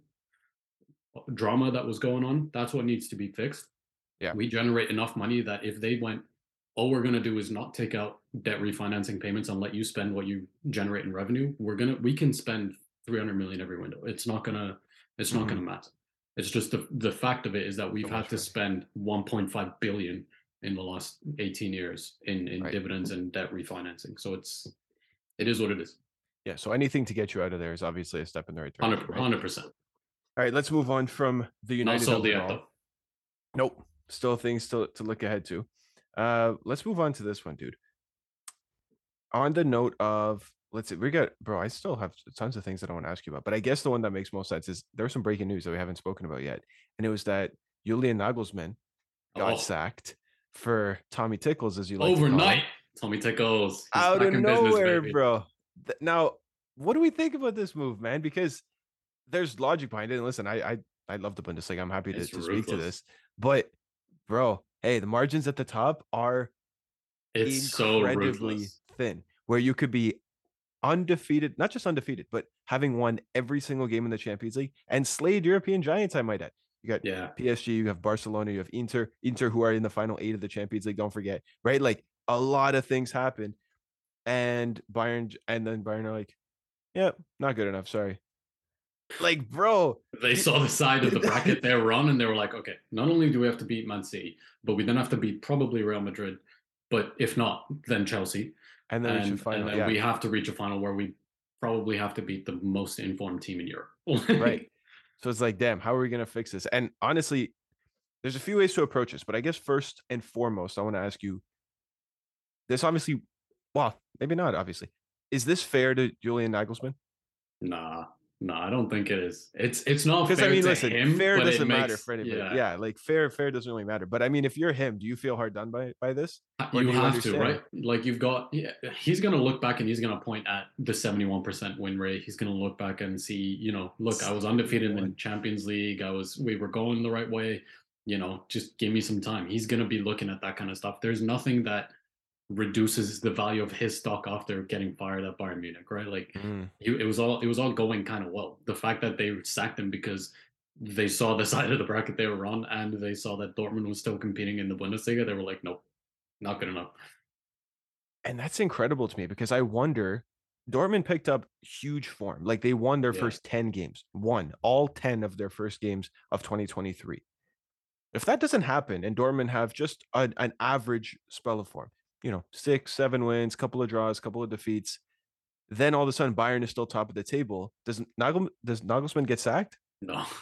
drama that was going on, that's what needs to be fixed. Yeah. We generate enough money that if they went, all we're going to do is not take out debt refinancing payments and let you spend what you generate in revenue. We're going to, we can spend three hundred million every window. It's not going to, it's not Mm-hmm. going to matter. It's just the, the fact of it is that we've So had much to money. spend one point five billion in the last eighteen years in, in Right. dividends and debt refinancing. So it's, it is what it is. Yeah. So anything to get you out of there is obviously a step in the right direction. one Right. hundred percent. All right. Let's move on from the Not United sold of it yet all. though. Nope. Still things to, to look ahead to. Uh, let's move on to this one, dude. On the note of, let's see, we got, bro, I still have tons of things that I want to ask you about, but I guess the one that makes most sense is there's some breaking news that we haven't spoken about yet. And it was that Julian Nagelsmann got Oh. sacked for Tommy Tickles, as you like Overnight. to call him. Tommy Tickles. He's Out back of in business, nowhere, baby. bro. Th- Now, what do we think about this move, man? Because there's logic behind it. And listen, I I, I love the Bundesliga. I'm happy to, It's to speak to ruthless. this. But, bro, hey, the margins at the top are It's so incredibly ruthless. thin, where you could be undefeated, not just undefeated, but having won every single game in the Champions League and slayed European giants, I might add. You got Yeah. P S G, you have Barcelona, you have Inter, Inter who are in the final eight of the Champions League, don't forget, right? Like a lot of things happen. And Bayern, and then Bayern are like, yeah, not good enough, sorry. Like, bro. They you, saw the side of the bracket they were on and they were like, okay, not only do we have to beat Man City, but we then have to beat probably Real Madrid. But if not, then Chelsea. And then and, reach a final. and then yeah. we have to reach a final where we probably have to beat the most informed team in Europe. Right. So it's like, damn, how are we going to fix this? And honestly, there's a few ways to approach this, but I guess first and foremost, I want to ask you this obviously, well, maybe not, obviously. Is this fair to Julian Nagelsmann? Nah, no, I don't think it is. It's it's not Because fair I mean, to listen, him, fair but doesn't it matter makes, for anybody. yeah. Yeah, like fair, fair doesn't really matter. But I mean, if you're him, do you feel hard done by by this? Or You do you have to, understand? right? Like you've got, yeah, he's going to look back and he's going to point at the seventy-one percent win rate. He's going to look back and see, you know, look, I was undefeated in the Champions League. I was, we were going the right way. You know, just give me some time. He's going to be looking at that kind of stuff. There's nothing that reduces the value of his stock after getting fired at Bayern Munich, right? Like Mm. he, it was all, it was all going kind of well. The fact that they sacked him because they saw the side of the bracket they were on and they saw that Dortmund was still competing in the Bundesliga, they were like, nope, not good enough. And that's incredible to me because I wonder, Dortmund picked up huge form. Like they won their Yeah. first ten games, won all ten of their first games of twenty twenty-three. If that doesn't happen and Dortmund have just an, an average spell of form, you know, six, seven wins, couple of draws, couple of defeats, then all of a sudden Bayern is still top of the table. Does Nagel, does Nagelsmann get sacked? No,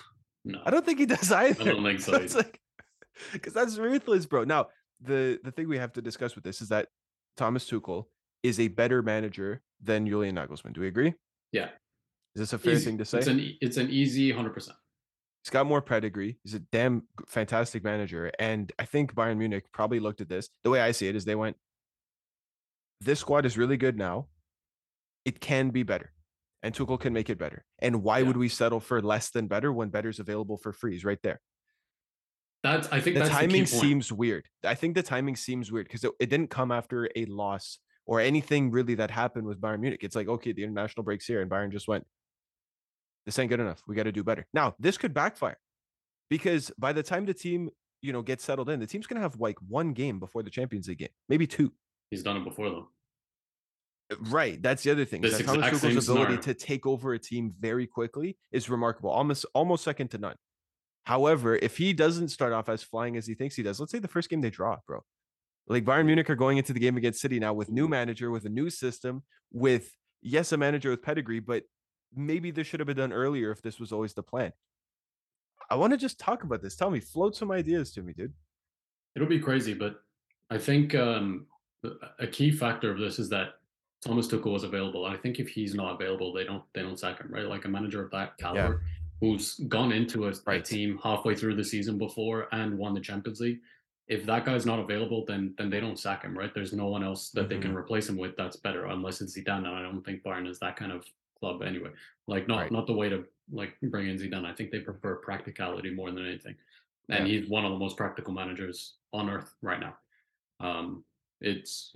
No, I don't think he does I either. don't think so. It's like, because that's ruthless, bro. Now, the the thing we have to discuss with this is that Thomas Tuchel is a better manager than Julian Nagelsmann. Do we agree? Yeah, Is this a fair thing easy. to It's say? an it's an easy hundred percent. He's got more pedigree. He's a damn fantastic manager. And I think Bayern Munich probably looked at this. The way I see it is they went, this squad is really good now. It can be better. And Tuchel can make it better. And why Yeah, would we settle for less than better when better's available for free? Is right there. that's I think The that's the key timing point. seems weird. I think the timing seems weird because it, it didn't come after a loss or anything really that happened with Bayern Munich. It's like, okay, the international break's here, and Bayern just went, this ain't good enough. We got to do better. Now, this could backfire because by the time the team, you know, gets settled in, the team's going to have like one game before the Champions League game, maybe two. He's done it before though. Right. That's the other thing. This That Thomas exact same Tuchel's ability scenario. to take over a team very quickly is remarkable, almost almost second to none. However, if he doesn't start off as flying as he thinks he does, let's say the first game they draw, bro. Like Bayern Munich are going into the game against City now with new manager, with a new system, with yes, a manager with pedigree, but maybe this should have been done earlier if this was always the plan. I want to just talk about this. Tell me, float some ideas to me, dude. It'll be crazy, but I think um, a key factor of this is that Thomas Tuchel was available. I think if he's not available, they don't they don't sack him, right? Like a manager of that caliber yeah. who's gone into a, right. a team halfway through the season before and won the Champions League. If that guy's not available, then then they don't sack him, right? There's no one else that mm-hmm. they can replace him with that's better, unless it's Zidane. And I don't think Bayern is that kind of club anyway. Like not right. not the way to like bring in Zidane. I think they prefer practicality more than anything. And yeah. he's one of the most practical managers on earth right now. Um, it's,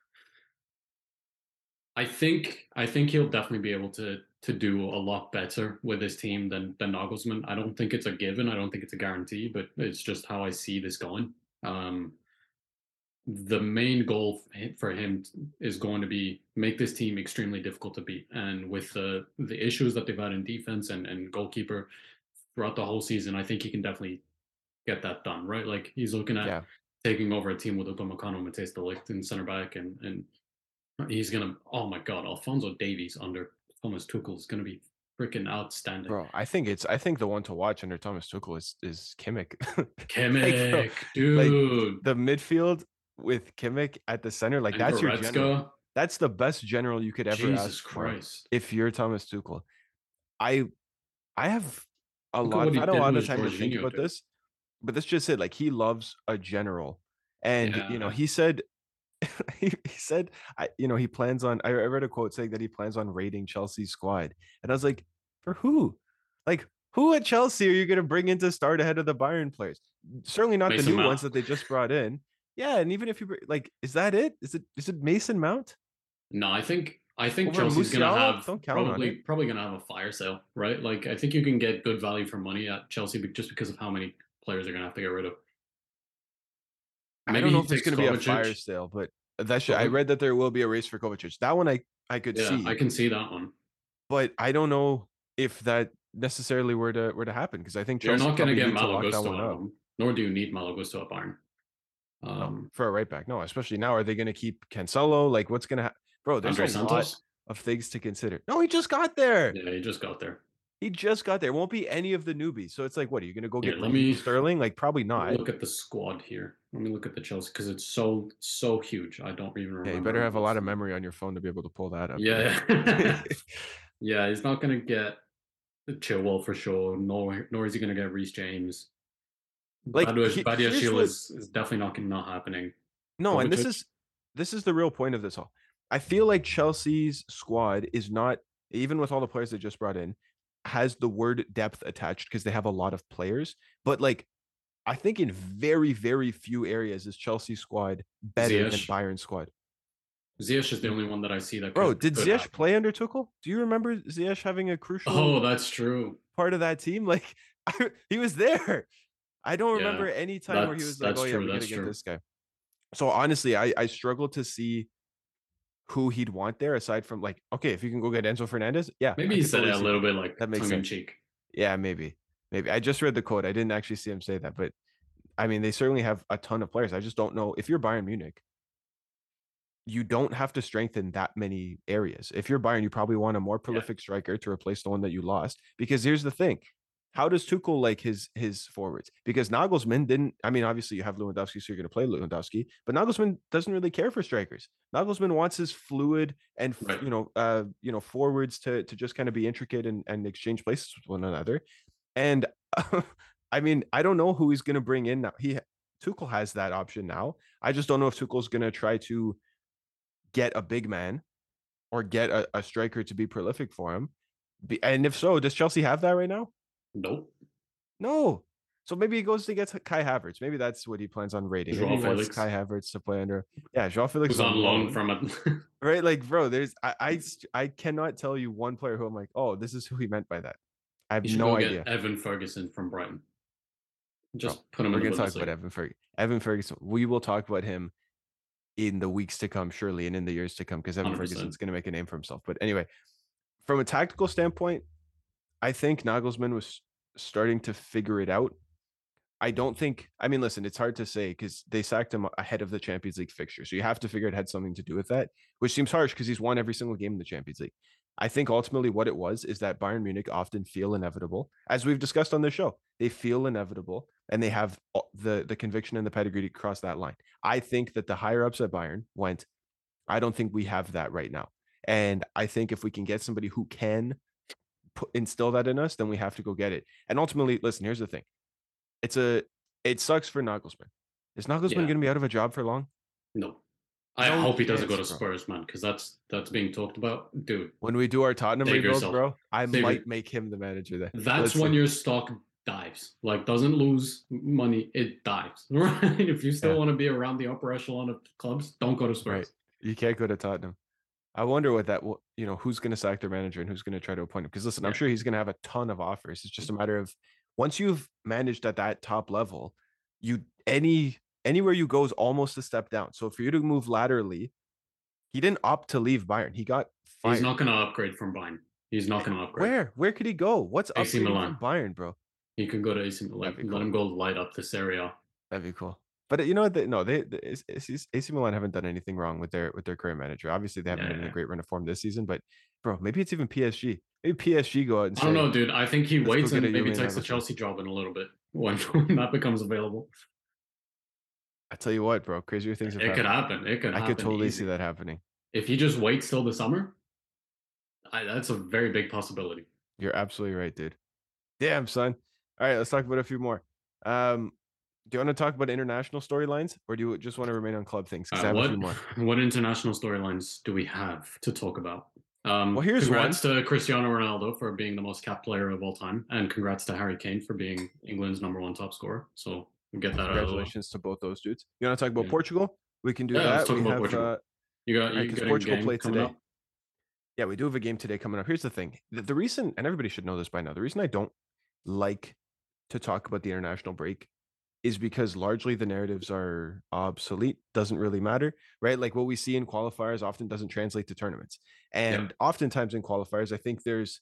I think, I think he'll definitely be able to to do a lot better with his team than than Nagelsmann. I don't think it's a given. I don't think it's a guarantee, but it's just how I see this going. Um, the main goal for him is going to be make this team extremely difficult to beat. And with the the issues that they've had in defense and and goalkeeper throughout the whole season, I think he can definitely get that done, right? Like he's looking at yeah. taking over a team with Upamecano, Matthijs de Ligt in center back, and and he's gonna. Oh my God, Alphonso Davies under Thomas Tuchel is gonna be freaking outstanding, bro. I think it's. I think the one to watch under Thomas Tuchel is is Kimmich. Kimmich, like, bro, dude. Like the midfield with Kimmich at the center, like and that's Goretzka. Your general. That's the best general you could ever Jesus ask Christ. for if you're Thomas Tuchel. I I have a Look lot. I've had a lot of time to think about this. But that's just it. Like he loves a general, and yeah. you know he said, he, he said, I you know he plans on. I read a quote saying that he plans on raiding Chelsea's squad, and I was like, for who? Like who at Chelsea are you going to bring in to start ahead of the Bayern players? Certainly not Mason the new Mount. Ones that they just brought in. Yeah, and even if you like, is that it? Is it is it Mason Mount? No, I think I think Over Chelsea's going to have probably probably going to have a fire sale, right? Like I think you can get good value for money at Chelsea just because of how many players are going to have to get rid of. Maybe I don't know if it's going to be a fire sale, but that should, I read that there will be a race for Kovacic. That one I, I could yeah, see. I can see that one. But I don't know if that necessarily were to were to happen because I think You're Chelsea not going to get Malo Gusto at home, nor do you need Malo Gusto at Bayern. Um, no, for a right back, no. Especially now, are they going to keep Cancelo? Like, what's going to happen, bro? There's Andre a Santos? lot of things to consider. No, he just got there. Yeah, he just got there. He just got there. Won't be any of the newbies. So it's like, what are you going to go get? Let me Sterling. Like, probably not. Look at the squad here. Let me look at the Chelsea because it's so so huge. I don't even remember. Yeah, you better have a lot of memory on your phone to be able to pull that up. Yeah, yeah. He's not going to get the Chilwell for sure. Nor nor is he going to get Reece James. Like Badiashile is, is definitely not not happening. No, Kovacic. And this is this is the real point of this all. I feel like Chelsea's squad is not, even with all the players they just brought in, has the word depth attached because they have a lot of players. But like, I think in very, very few areas is Chelsea squad better Ziyech. than Bayern squad. Ziyech is the only one that I see that. Bro, could, did could Ziyech happen. play under Tuchel? Do you remember Ziyech having a crucial? Oh, that's true. Part of that team, like I, he was there. I don't yeah, remember any time where he was like, "Oh yeah, we're gonna get this guy." So honestly, I I struggle to see who he'd want there aside from like, okay, if you can go get Enzo Fernandez, yeah. Maybe he said it a little bit like that makes tongue sense. in cheek. Yeah, maybe, maybe. I just read the quote. I didn't actually see him say that, but I mean, they certainly have a ton of players. I just don't know if you're Bayern Munich. You don't have to strengthen that many areas. If you're Bayern, you probably want a more prolific yeah. striker to replace the one that you lost. Because here's the thing: How does Tuchel like his his forwards? Because Nagelsmann didn't. I mean, obviously you have Lewandowski, so you're going to play Lewandowski, but Nagelsmann doesn't really care for strikers. Nagelsmann wants his fluid and Right. you know, uh, you know, forwards to to just kind of be intricate and, and exchange places with one another. And uh, I mean, I don't know who he's going to bring in now. He Tuchel has that option now. I just don't know if Tuchel's going to try to get a big man or get a, a striker to be prolific for him. Be, and if so, does Chelsea have that right now? Nope. No. So maybe he goes to get Kai Havertz. Maybe that's what he plans on rating. Maybe Joao he wants Felix. Kai Havertz to play under. Yeah, Joao Felix Who's on loan from it. right? Like, bro, there's I, I I cannot tell you one player who I'm like, oh, this is who he meant by that. I have You should no go idea. get Evan Ferguson from Brighton. Just Bro, put him we're in the gonna talk Bundesliga. about Evan Ferguson. Evan Ferguson. We will talk about him in the weeks to come, surely, and in the years to come, because Evan one hundred percent. Ferguson's gonna make a name for himself. But anyway, from a tactical standpoint, I think Nagelsmann was starting to figure it out. I don't think, I mean, listen, it's hard to say because they sacked him ahead of the Champions League fixture. So you have to figure it had something to do with that, which seems harsh because he's won every single game in the Champions League. I think ultimately what it was is that Bayern Munich often feel inevitable, as we've discussed on this show. They feel inevitable and they have the, the conviction and the pedigree to cross that line. I think that the higher ups at Bayern went, I don't think we have that right now. And I think if we can get somebody who can put, instill that in us, then we have to go get it. And ultimately, listen, here's the thing. It's a, it sucks for Nagelsmann. Is Nagelsmann Yeah. going to be out of a job for long? No. I No hope he doesn't chance, go to bro. Spurs, man, because that's that's being talked about. Dude, When we do our Tottenham Save rebuild, yourself. bro, I Save might it. make him the manager there. that's Listen, when your stock dives. Like, doesn't lose money, it dives. Right? If you still Yeah. want to be around the upper echelon of clubs, don't go to Spurs. Right. You can't go to Tottenham. I wonder what that, will- you know, who's going to sack their manager and who's going to try to appoint him. Because listen, I'm Yeah. sure he's going to have a ton of offers. It's just a matter of once you've managed at that top level, you any anywhere you go is almost a step down. So for you to move laterally, he didn't opt to leave Bayern. He got fired. He's not going to upgrade from Bayern. He's not going to upgrade. Where? Where could he go? What's A C upgrading Milan. from Bayern, bro? He could go to A C Milan. That'd Let be cool. him go light up this area. That'd be cool. But you know what? They, no, they, they it's- it's- A C Milan haven't done anything wrong with their with their current manager. Obviously, they haven't been in a Yeah. great run of form this season. But bro, maybe it's even P S G. Maybe P S G go out and I say, don't know, dude. I think he "Let's go waits get and a maybe Julian takes the Nagelsmann." Chelsea job in a little bit when, when that becomes available. I tell you what, bro, crazier things have It could happened. happen. It could I happen. could totally easy. see that happening. If he just waits till the summer, I, that's a very big possibility. You're absolutely right, dude. Damn, son. All right, let's talk about a few more. Um, do you want to talk about international storylines, or do you just want to remain on club things? Because Uh, I have what a few more. what international storylines do we have to talk about? Um, Well, here's congrats to Cristiano Ronaldo for being the most capped player of all time, and congrats to Harry Kane for being England's number one top scorer. So we'll get that out of the way. Congratulations to both those dudes. You want to talk about Yeah. Portugal? We can do Yeah, let's that. talk We about have Portugal. uh, You got you because got a Portugal game played coming today. up. Yeah, we do have a game today coming up. Here's the thing. The, the reason, and everybody should know this by now, the reason I don't like to talk about the international break is because largely the narratives are obsolete, doesn't really matter, right? Like what we see in qualifiers often doesn't translate to tournaments. And Yeah. oftentimes in qualifiers, I think there's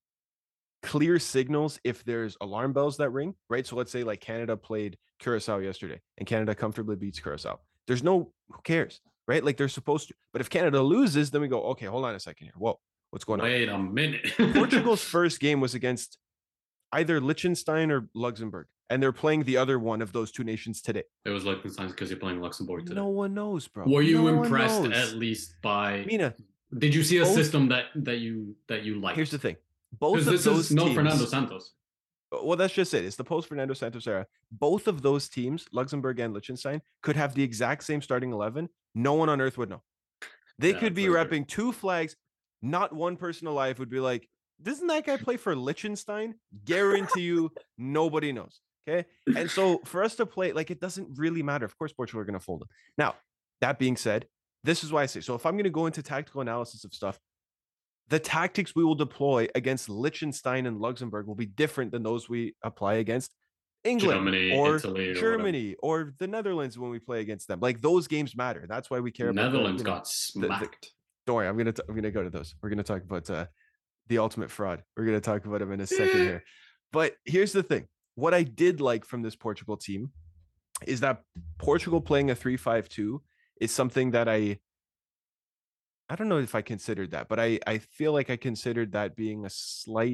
clear signals if there's alarm bells that ring, right? So let's say like Canada played Curacao yesterday and Canada comfortably beats Curacao. There's no, who cares, right? Like they're supposed to. But if Canada loses, then we go, okay, hold on a second here. Whoa, what's going on? Wait a minute. Portugal's first game was against either Liechtenstein or Luxembourg, and they're playing the other one of those two nations today. It was Liechtenstein because you're playing Luxembourg today. No one knows, bro. Were you no impressed at least by? Mina, did you see a both, system that that you that you liked? Here's the thing: both of this those is no teams, Fernando Santos. Well, that's just it. It's the post Fernando Santos era. Both of those teams, Luxembourg and Liechtenstein, could have the exact same starting eleven. No one on earth would know. They Yeah, could be that's repping two flags. Not one person alive would be like, doesn't that guy play for Liechtenstein? Guarantee you, nobody knows. Okay. And so for us to play, like, it doesn't really matter. Of course, Portugal are going to fold them. Now, that being said, this is why I say, so if I'm going to go into tactical analysis of stuff, the tactics we will deploy against Liechtenstein and Luxembourg will be different than those we apply against England Germany, or Italy, or Germany or the Netherlands when we play against them. Like those games matter. That's why we care about Netherlands the, you know, got smacked. The, the, don't worry, I'm gonna t- I'm gonna go to those. We're gonna talk about uh, the ultimate fraud. We're gonna talk about him in a second here. But here's the thing: what I did like from this Portugal team is that Portugal playing a three five two is something that I I don't know if I considered that, but I I feel like I considered that being a slight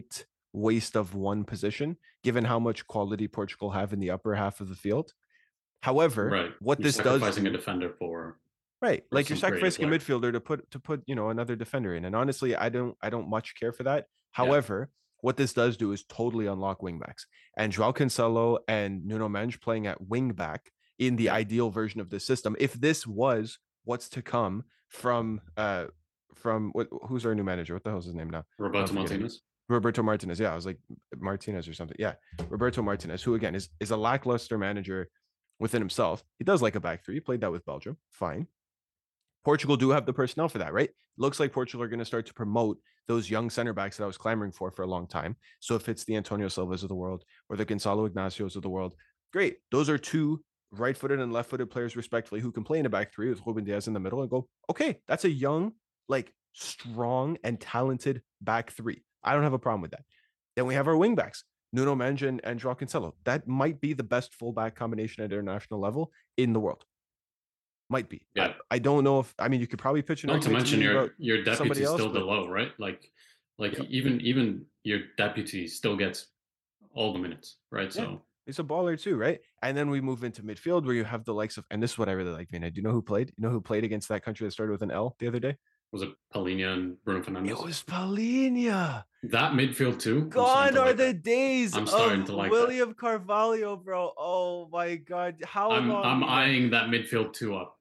waste of one position, given how much quality Portugal have in the upper half of the field. However, right. what You're this does sacrificing do, a defender for right, for like you're some creative sacrificing a player. midfielder to put to put you know another defender in, and honestly, I don't I don't much care for that. Yeah. However, what this does do is totally unlock wingbacks, and Joao Cancelo and Nuno Mendes playing at wingback in the Yeah. ideal version of the system. If this was what's to come from uh from what who's our new manager? What the hell's his name now? Roberto Martinez. Roberto Martinez. Yeah, I was like Martinez or something. Yeah, Roberto Martinez, who again is is a lackluster manager within himself. He does like a back three. He played that with Belgium. Fine. Portugal do have the personnel for that, right? Looks like Portugal are going to start to promote those young center backs that I was clamoring for for a long time. So if it's the Antonio Silvas of the world or the Gonzalo Ignacios of the world, great. Those are two right-footed and left-footed players, respectively, who can play in a back three with Ruben Diaz in the middle and go, okay, that's a young, like strong and talented back three. I don't have a problem with that. Then we have our wing backs, Nuno Mendes and, and Joao Cancelo. That might be the best fullback combination at international level in the world. Might be. Yeah. I, I don't know if I mean you could probably pitch an Not to argument to mention me your about your somebody deputy else, still but below, right? Like like Yeah. even even your deputy still gets all the minutes, right? Yeah. So he's a baller too, right? And then we move into midfield where you have the likes of, and this is what I really like, Vina. Do you know who played? You know who played against that country that started with an L the other day? was it Palhinha and Bruno It Fernandes? was Palhinha. That midfield too. I'm Gone starting to are like the that. days I'm starting of to like that. William Carvalho, bro. Oh my god, how I'm long? I'm Vina? eyeing that midfield two up.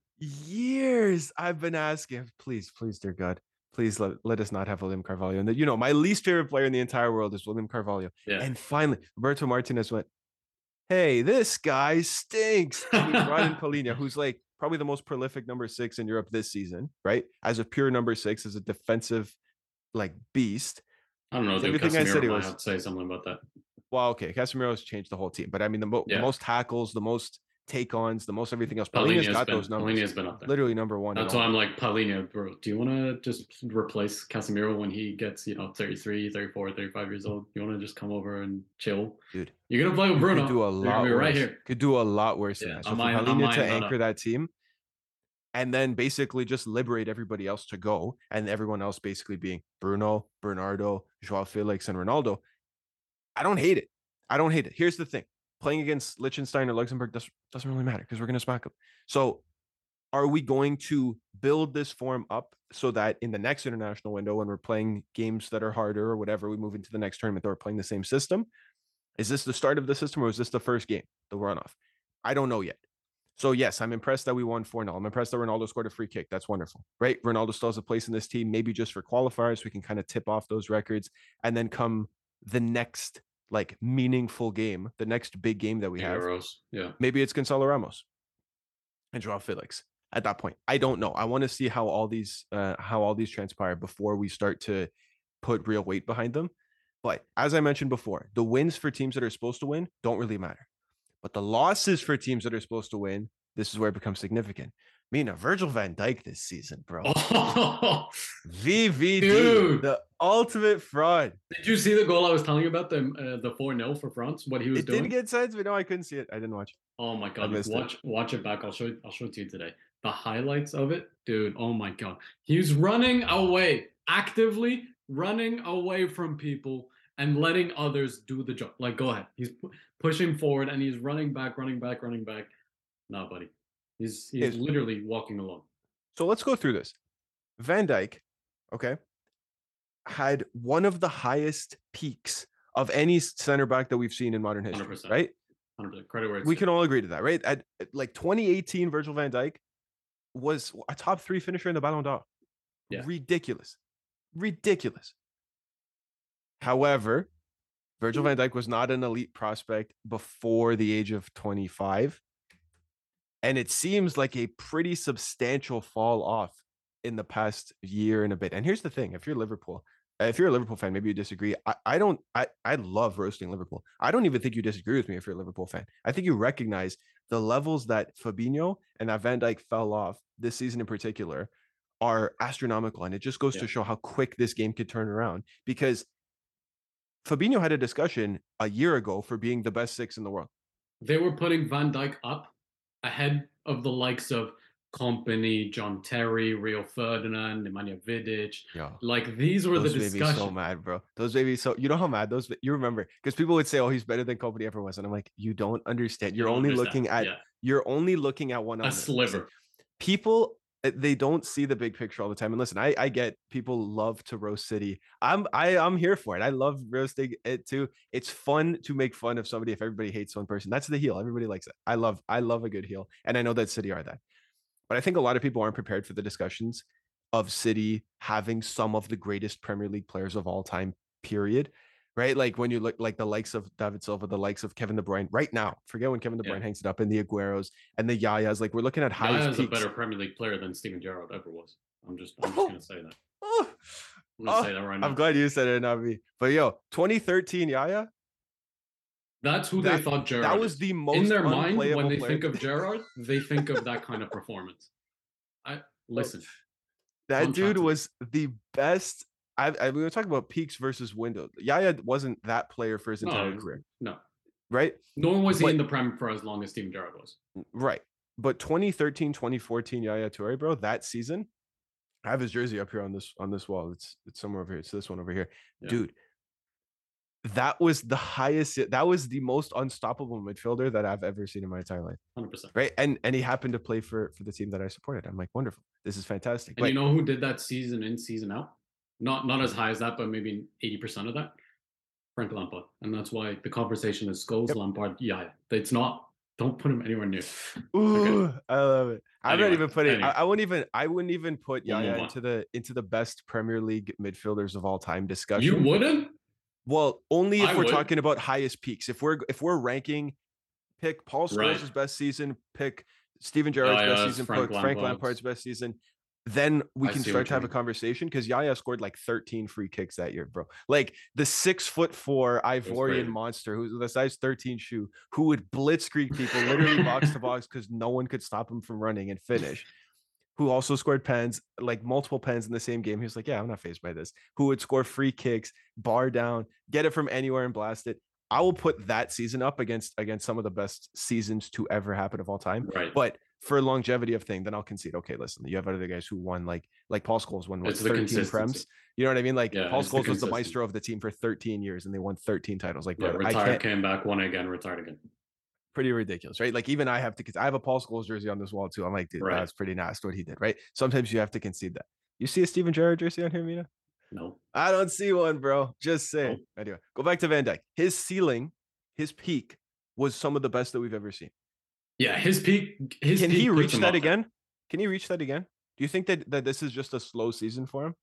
Years I've been asking, please, please, dear God, please let, let us not have William Carvalho. And you know, my least favorite player in the entire world is William Carvalho. Yeah. And finally, Roberto Martinez went, hey, this guy stinks. And he brought in Palhinha, who's like probably the most prolific number six in Europe this season, right? As a pure number six, as a defensive like beast. I don't know, It's dude. everything I Casemiro said he might was. have to say something about that. Well, okay, Casemiro's changed the whole team, but I mean the, mo- Yeah. the most tackles, the most take-ons, the most everything else. Palhinha's Palhinha's got been, those numbers. Palhinha's been up there. Literally number one. That's why I'm like, Palhinha, bro, do you want to just replace Casemiro when he gets, you know, thirty-three, thirty-four, thirty-five years old? You want to just come over and chill? Dude. You're going to play with Bruno. Could do a lot worse. Right here. Could do a lot worse yeah, than that. So I'm for eyeing, Palhinha to anchor that, that team and then basically just liberate everybody else to go and everyone else basically being Bruno, Bernardo, Joao Felix, and Ronaldo, I don't hate it. I don't hate it. Here's the thing. Playing against Liechtenstein or Luxembourg doesn't, doesn't really matter because we're going to smack them. So are we going to build this form up so that in the next international window, when we're playing games that are harder or whatever, we move into the next tournament or we're playing the same system? Is this the start of the system or is this the first game, the runoff? I don't know yet. So yes, I'm impressed that we won four nil. I'm impressed that Ronaldo scored a free kick. That's wonderful, right? Ronaldo still has a place in this team, maybe just for qualifiers. So we can kind of tip off those records and then come the next like meaningful game, the next big game that we have. Euros. Yeah. Maybe it's Gonzalo Ramos and Joao Felix at that point. I don't know. I want to see how all these uh, how all these transpire before we start to put real weight behind them. But as I mentioned before, the wins for teams that are supposed to win don't really matter. But the losses for teams that are supposed to win, this is where it becomes significant. Mina, Virgil van Dijk this season, bro. Oh, V V D, dude. The ultimate fraud. Did you see the goal I was telling you about, the uh, the four nil for France? What he was it doing? It did get sense, but no, I couldn't see it. I didn't watch. Oh my god! Watch it. watch it back. I'll show it. I'll show it to you today. The highlights of it, dude. Oh my god, he's running away, actively running away from people and letting others do the job. Like, go ahead. He's pu- pushing forward and he's running back, running back, running back. No, buddy. He's he's It, literally walking along. So let's go through this. Van Dijk, okay, had one of the highest peaks of any center back that we've seen in modern history, one hundred percent. Right? one hundred percent. Credit where it's we due. can all agree to that, right? At, at like twenty eighteen, Virgil van Dijk was a top three finisher in the Ballon d'Or. Yeah. Ridiculous. Ridiculous. However, Virgil van Dijk was not an elite prospect before the age of twenty-five. And it seems like a pretty substantial fall off in the past year and a bit. And here's the thing. If you're Liverpool, if you're a Liverpool fan, maybe you disagree. I, I don't, I, I love roasting Liverpool. I don't even think you disagree with me if you're a Liverpool fan. I think you recognize the levels that Fabinho and that Van Dijk fell off this season in particular are astronomical. And it just goes yeah. to show how quick this game could turn around, because Fabinho had a discussion a year ago for being the best six in the world. They were putting Van Dijk up ahead of the likes of Company, John Terry, Rio Ferdinand, Nemanja Vidic. Yeah. Like these were the Those made me so discussions. mad, bro. Those made me so. You know how mad those. You remember because people would say, "Oh, he's better than Company ever was," and I'm like, you don't understand. You You're don't only understand. looking at. Yeah, You're only looking at one a element. Listen, sliver. people uh, they don't see the big picture all the time. And listen, I I get people love to roast City. I'm I I'm here for it. I love roasting it too. It's fun to make fun of somebody if everybody hates one person. That's the heel. Everybody likes it. I love I love a good heel, and I know that City are that. But I think a lot of people aren't prepared for the discussions of City having some of the greatest Premier League players of all time, period. Right? Like when you look like the likes of David Silva, the likes of Kevin De Bruyne right now. Forget when Kevin De Bruyne Yeah. hangs it up, and the Agueros and the Yayas. Like we're looking at highest Yaya is a peaks. better Premier League player than Steven Gerrard ever was. I'm just I'm just Oh, gonna say that. oh, I'm gonna oh, say that right I'm now. glad you said it, not me. But yo, twenty thirteen Yaya, That's who that, they thought Gerrard that was is. the most In their mind, when unplayable they player. think of Gerrard, they think of that kind of performance. I listen. That Don't chat dude to me. was the best. I, I we were talking about peaks versus window. Yaya wasn't that player for his entire No, career, no. right? Nor was he But in the Prem for as long as Steven Gerrard was. right. But twenty thirteen, twenty fourteen Yaya Toure, bro, that season, I have his jersey up here on this on this wall. It's it's somewhere over here. It's this one over here. Yeah. Dude, that was the highest, that was the most unstoppable midfielder that I've ever seen in my entire life. one hundred percent. Right. And and he happened to play for for the team that I supported. I'm like, wonderful. This is fantastic. And but you know who did that season in, season out? Not not as high as that, but maybe eighty percent of that. Frank Lampard. And that's why the conversation is Scholes, Yep. Lampard, yeah. It's not, don't put him anywhere near. Ooh, okay. I love it. I'm anyway, not even putting anyway. I, I wouldn't even I wouldn't even put We'll Yaya into the into the best Premier League midfielders of all time discussion. You wouldn't? Well, only if I we're would. talking about highest peaks. If we're if we're ranking, pick Paul Scholes' Right. best season, pick Steven Gerrard's Yaya's, best season, Frank pick Frank Lampard's. Lampard's best season. Then we I can see start what to you have a mean. conversation because Yaya scored like thirteen free kicks that year, bro. Like the six foot four Ivorian crazy. monster who's the size thirteen shoe who would blitzkrieg people literally box to box because no one could stop him from running and finish. Who also scored pens, like multiple pens in the same game. He was like, yeah, I'm not fazed by this. Who would score free kicks, bar down, get it from anywhere and blast it. I will put that season up against against some of the best seasons to ever happen of all time. Right. But for longevity of thing, then I'll concede. Okay, listen, you have other guys who won like like Paul Scholes won what, It's the thirteen consistency. prems. You know what I mean? Like Yeah, Paul it's the Scholes was the consistency. maestro of the team for thirteen years and they won thirteen titles. Like, Yeah, brother, I retired, can't. came back, won again, retired again. Pretty ridiculous, right? Like even I have to, because I have a Paul Scholes jersey on this wall too. I'm like, dude, Right. that's pretty nasty what he did, right? Sometimes you have to concede that. You see a Steven Gerrard jersey on here, Mina? No. I don't see one, bro. Just saying. No. Anyway, go back to Van Dijk. His ceiling, his peak was some of the best that we've ever seen. Yeah, his peak. His Can peak he puts reach him that up there. again? Can he reach that again? Do you think that, that this is just a slow season for him?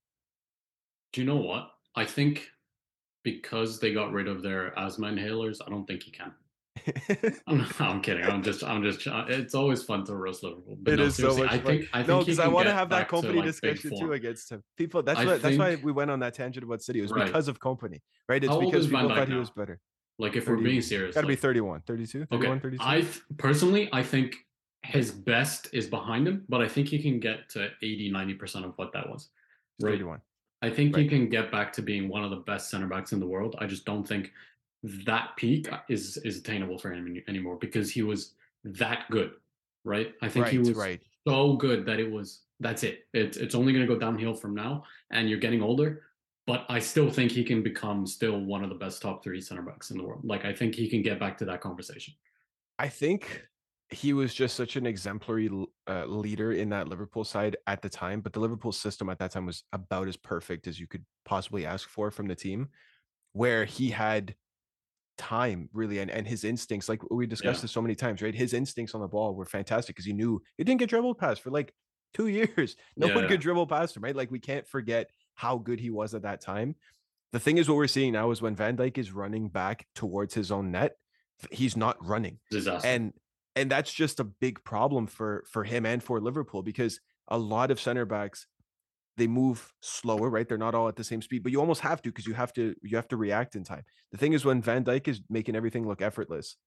Do you know what? I think because they got rid of their asthma inhalers, I don't think he can. I'm, I'm kidding. I'm just, I'm just. It's always fun to roast Liverpool. But It no, is so much I fun. think, I think no, because because I want to have that company like, discussion too against him. People, that's I what, that's why think, we went on that tangent about City. It was right. because of company, right? It's How old because is Van people Dijk thought he now? was better. Like if thirty, we're being serious, got to like, be thirty-one, thirty-two, thirty-one, okay. thirty-two. I th- personally, I think his best is behind him, but I think he can get to eighty, ninety percent of what that was. Right? thirty-one. I think right. he can get back to being one of the best center backs in the world. I just don't think that peak is is attainable for him anymore because he was that good, right? I think right, he was right. so good that it was that's it. It's it's only going to go downhill from now, and you're getting older. But I still think he can become still one of the best top three center backs in the world. Like I think he can get back to that conversation. I think he was just such an exemplary uh, leader in that Liverpool side at the time. But the Liverpool system at that time was about as perfect as you could possibly ask for from the team, where he had time really and, and his instincts, like we discussed yeah. this so many times, right? His instincts on the ball were fantastic because he knew he didn't get dribbled past for like two years. No yeah, one yeah. could dribble past him, right? Like we can't forget how good he was at that time. The thing is, what we're seeing now is when Van Dijk is running back towards his own net, he's not running. Disaster. And and that's just a big problem for for him and for Liverpool because a lot of center backs, they move slower, right? They're not all at the same speed, but you almost have to because you have to you have to react in time. The thing is, when Van Dijk is making everything look effortless,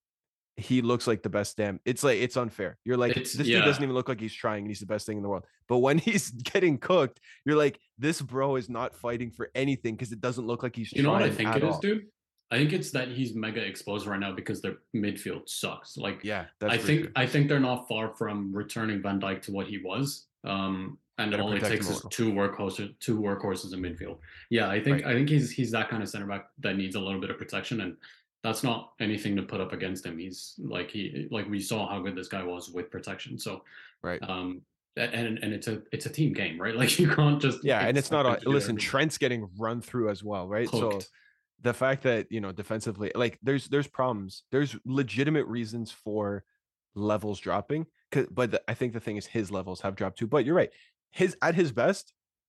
he looks like the best damn. It's like it's unfair. You're like it's, this yeah. dude doesn't even look like he's trying, and he's the best thing in the world. But when he's getting cooked, you're like, this bro is not fighting for anything because it doesn't look like he's. You know trying what I think at it is, all. dude? I think it's that he's mega exposed right now because their midfield sucks. Like, Yeah, that's I for think sure. I think they're not far from returning Van Dijk to what he was. Um, and Gotta all it protect him takes a is little. two workhorses, two workhorses in midfield. Yeah, I think Right. I think he's he's that kind of center back that needs a little bit of protection, and that's not anything to put up against him. He's like he like we saw how good this guy was with protection. So, Right. um, and and it's a it's a team game, right? Like you can't just Yeah, and it's not expect him a to do listen, everything. Trent's getting run through as well, right? So Cooked. the fact that, you know, defensively, like there's there's problems. There's legitimate reasons for levels dropping. But the, I think the thing is his levels have dropped too. But you're right. His at his best,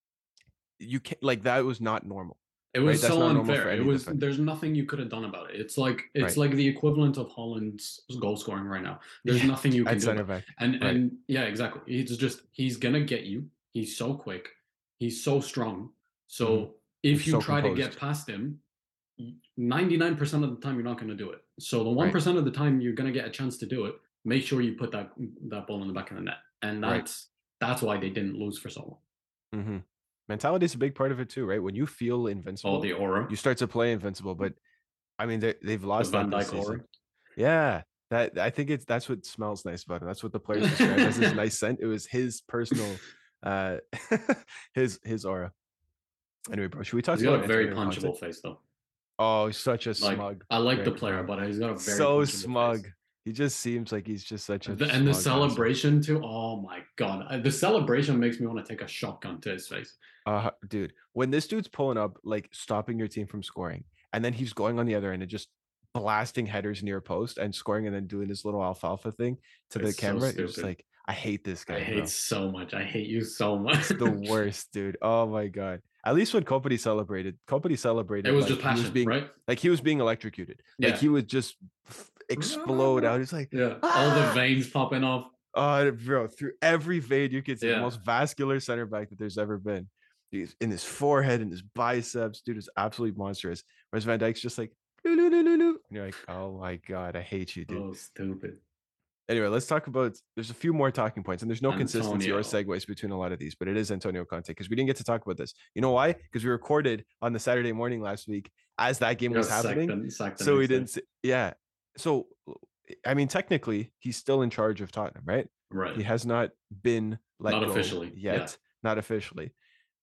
you can't like that was not normal, It right? was That's so not normal for unfair. It any was defender. there's nothing you could have done about it. It's like it's Right. like the equivalent of Holland's goal scoring right now. There's Yeah. nothing you can At do center about it. back. And Right. and yeah, exactly. It's just he's gonna get you. He's so quick. He's so strong. Mm-hmm. So if you So try to get composed. past him, ninety-nine percent of the time you're not gonna do it. So the one Right. percent of the time you're gonna get a chance to do it, make sure you put that that ball in the back of the net. And Right. that's that's why they didn't lose for so long. Mm-hmm. Mentality is a big part of it too, right? When you feel Oh, invincible, the aura. you start to play invincible. But I mean, they, they've The lost that Van this Dyke season. aura. Yeah, that I think it's that's what smells nice about him. That's what the players described as his nice scent. It was his personal, uh, his his aura. Anyway, bro, should we talk He's got about a very Antonio Conte? punchable face, though. Oh, he's such a Like, smug, I like the prick, player, bro. but he's got a very So punchable face. smug. He just seems like he's just such a The- and the smug asshole. celebration too. Oh my god, Uh, the celebration makes me want to take a shotgun to his face. Uh, dude, when this dude's pulling up, like stopping your team from scoring, and then he's going on the other end and just blasting headers near post and scoring, and then doing this little alfalfa thing to the It's so camera. You're just stupid. like, I hate this I guy, hate bro. so much. I hate you so much. It's the worst, dude. Oh my god. At least when Kopity celebrated, Kopity celebrated It was like just he was passion, being right? like he was being electrocuted. Like Yeah. he would just f- explode out. He's like, Yeah, ah! all the veins popping off. Oh, bro, through every vein you could see, the Yeah. most vascular center back that there's ever been. He's in his forehead and his biceps, dude, is absolutely monstrous. Whereas Van Dyke's just like, "Loo, loo, loo, loo, loo." And you're like, oh my god, I hate you, dude. Oh, stupid. Anyway, let's talk about. There's a few more talking points, and there's no consistency or Antonio. segues between a lot of these, but it is Antonio Conte because we didn't get to talk about this. You know why? Because we recorded on the Saturday morning last week as that game He was got sacked happening, and- sacked the so we next day. didn't. See, yeah, so I mean, technically, he's still in charge of Tottenham, right? Right. He has not been let Not go officially, yet, yeah. not officially.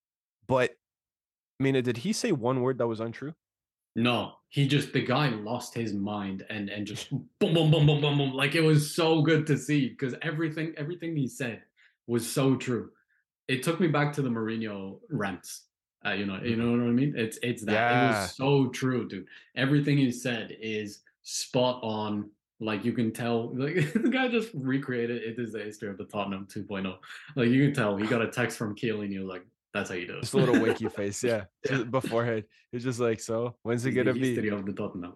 But Mina, did he say one word that was untrue? No, he just the guy lost his mind and and just boom boom boom boom boom boom. Like it was so good to see because everything everything he said was so true. It took me back to the Mourinho rants. Uh, you know, you know what I mean? It's it's that it Yeah. was so true, dude. Everything he said is spot on. Like you can tell, like the guy just recreated it is the history of the Tottenham two point oh. Like you can tell, he got a text from Keelan. He was like, "That's how you do it." Just a little winky face, yeah. Yeah. Just beforehand. It's just like, so when's it It's the gonna be? history of the Tottenham.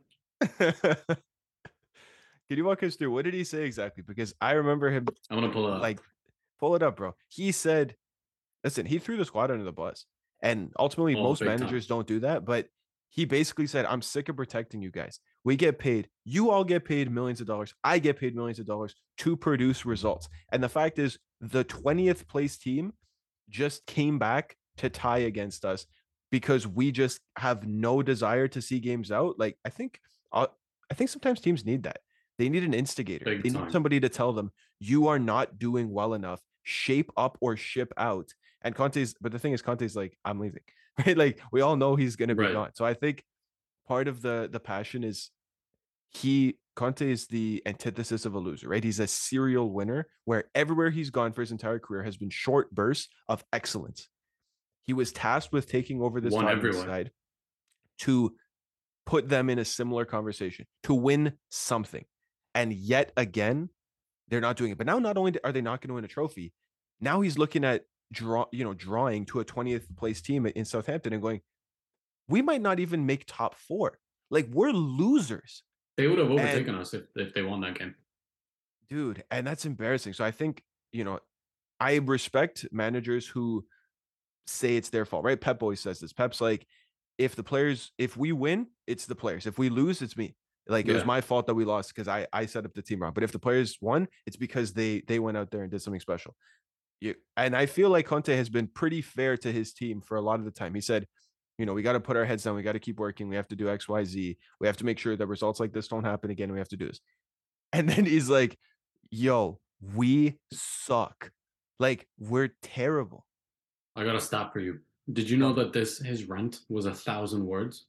Can you walk us through what did he say exactly? Because I remember him I'm gonna pull it up. like pull it up, bro. He said, listen, he threw the squad under the bus. And ultimately, Oh, most big time. managers don't do that. But he basically said, I'm sick of protecting you guys. We get paid. You all get paid millions of dollars. I get paid millions of dollars to produce results. And the fact is, the twentieth place team just came back to tie against us because we just have no desire to see games out. Like, I think, uh, I think sometimes teams need that. They need an instigator. Big they time. need somebody to tell them, you are not doing well enough. Shape up or ship out. And Conte's, but the thing is, Conte's like, I'm leaving, right? Like we all know he's going to be Right. gone. So I think part of the the passion is he Conte is the antithesis of a loser, right? He's a serial winner where everywhere he's gone for his entire career has been short bursts of excellence. He was tasked with taking over this Won Tottenham everywhere. side to put them in a similar conversation, to win something. And yet again, they're not doing it. But now not only are they not going to win a trophy, now he's looking at draw, you know, drawing to a twentieth place team in Southampton and going, we might not even make top four. Like we're losers. They would have overtaken And- us if, if they won that game. Dude, and that's embarrassing. So I think, you know, I respect managers who say it's their fault, right? Pep always says this. Pep's like, if the players, if we win, it's the players. If we lose, it's me. Like it was Yeah. my fault that we lost because I I set up the team wrong. But if the players won, it's because they they went out there and did something special. You, and I feel like Conte has been pretty fair to his team for a lot of the time. He said, You know, we got to put our heads down. We got to keep working. We have to do X, Y, Z. We have to make sure that results like this don't happen again. We have to do this. And then he's like, yo, we suck. Like, we're terrible. I got to stop for you. Did you know that this his rant was a thousand words?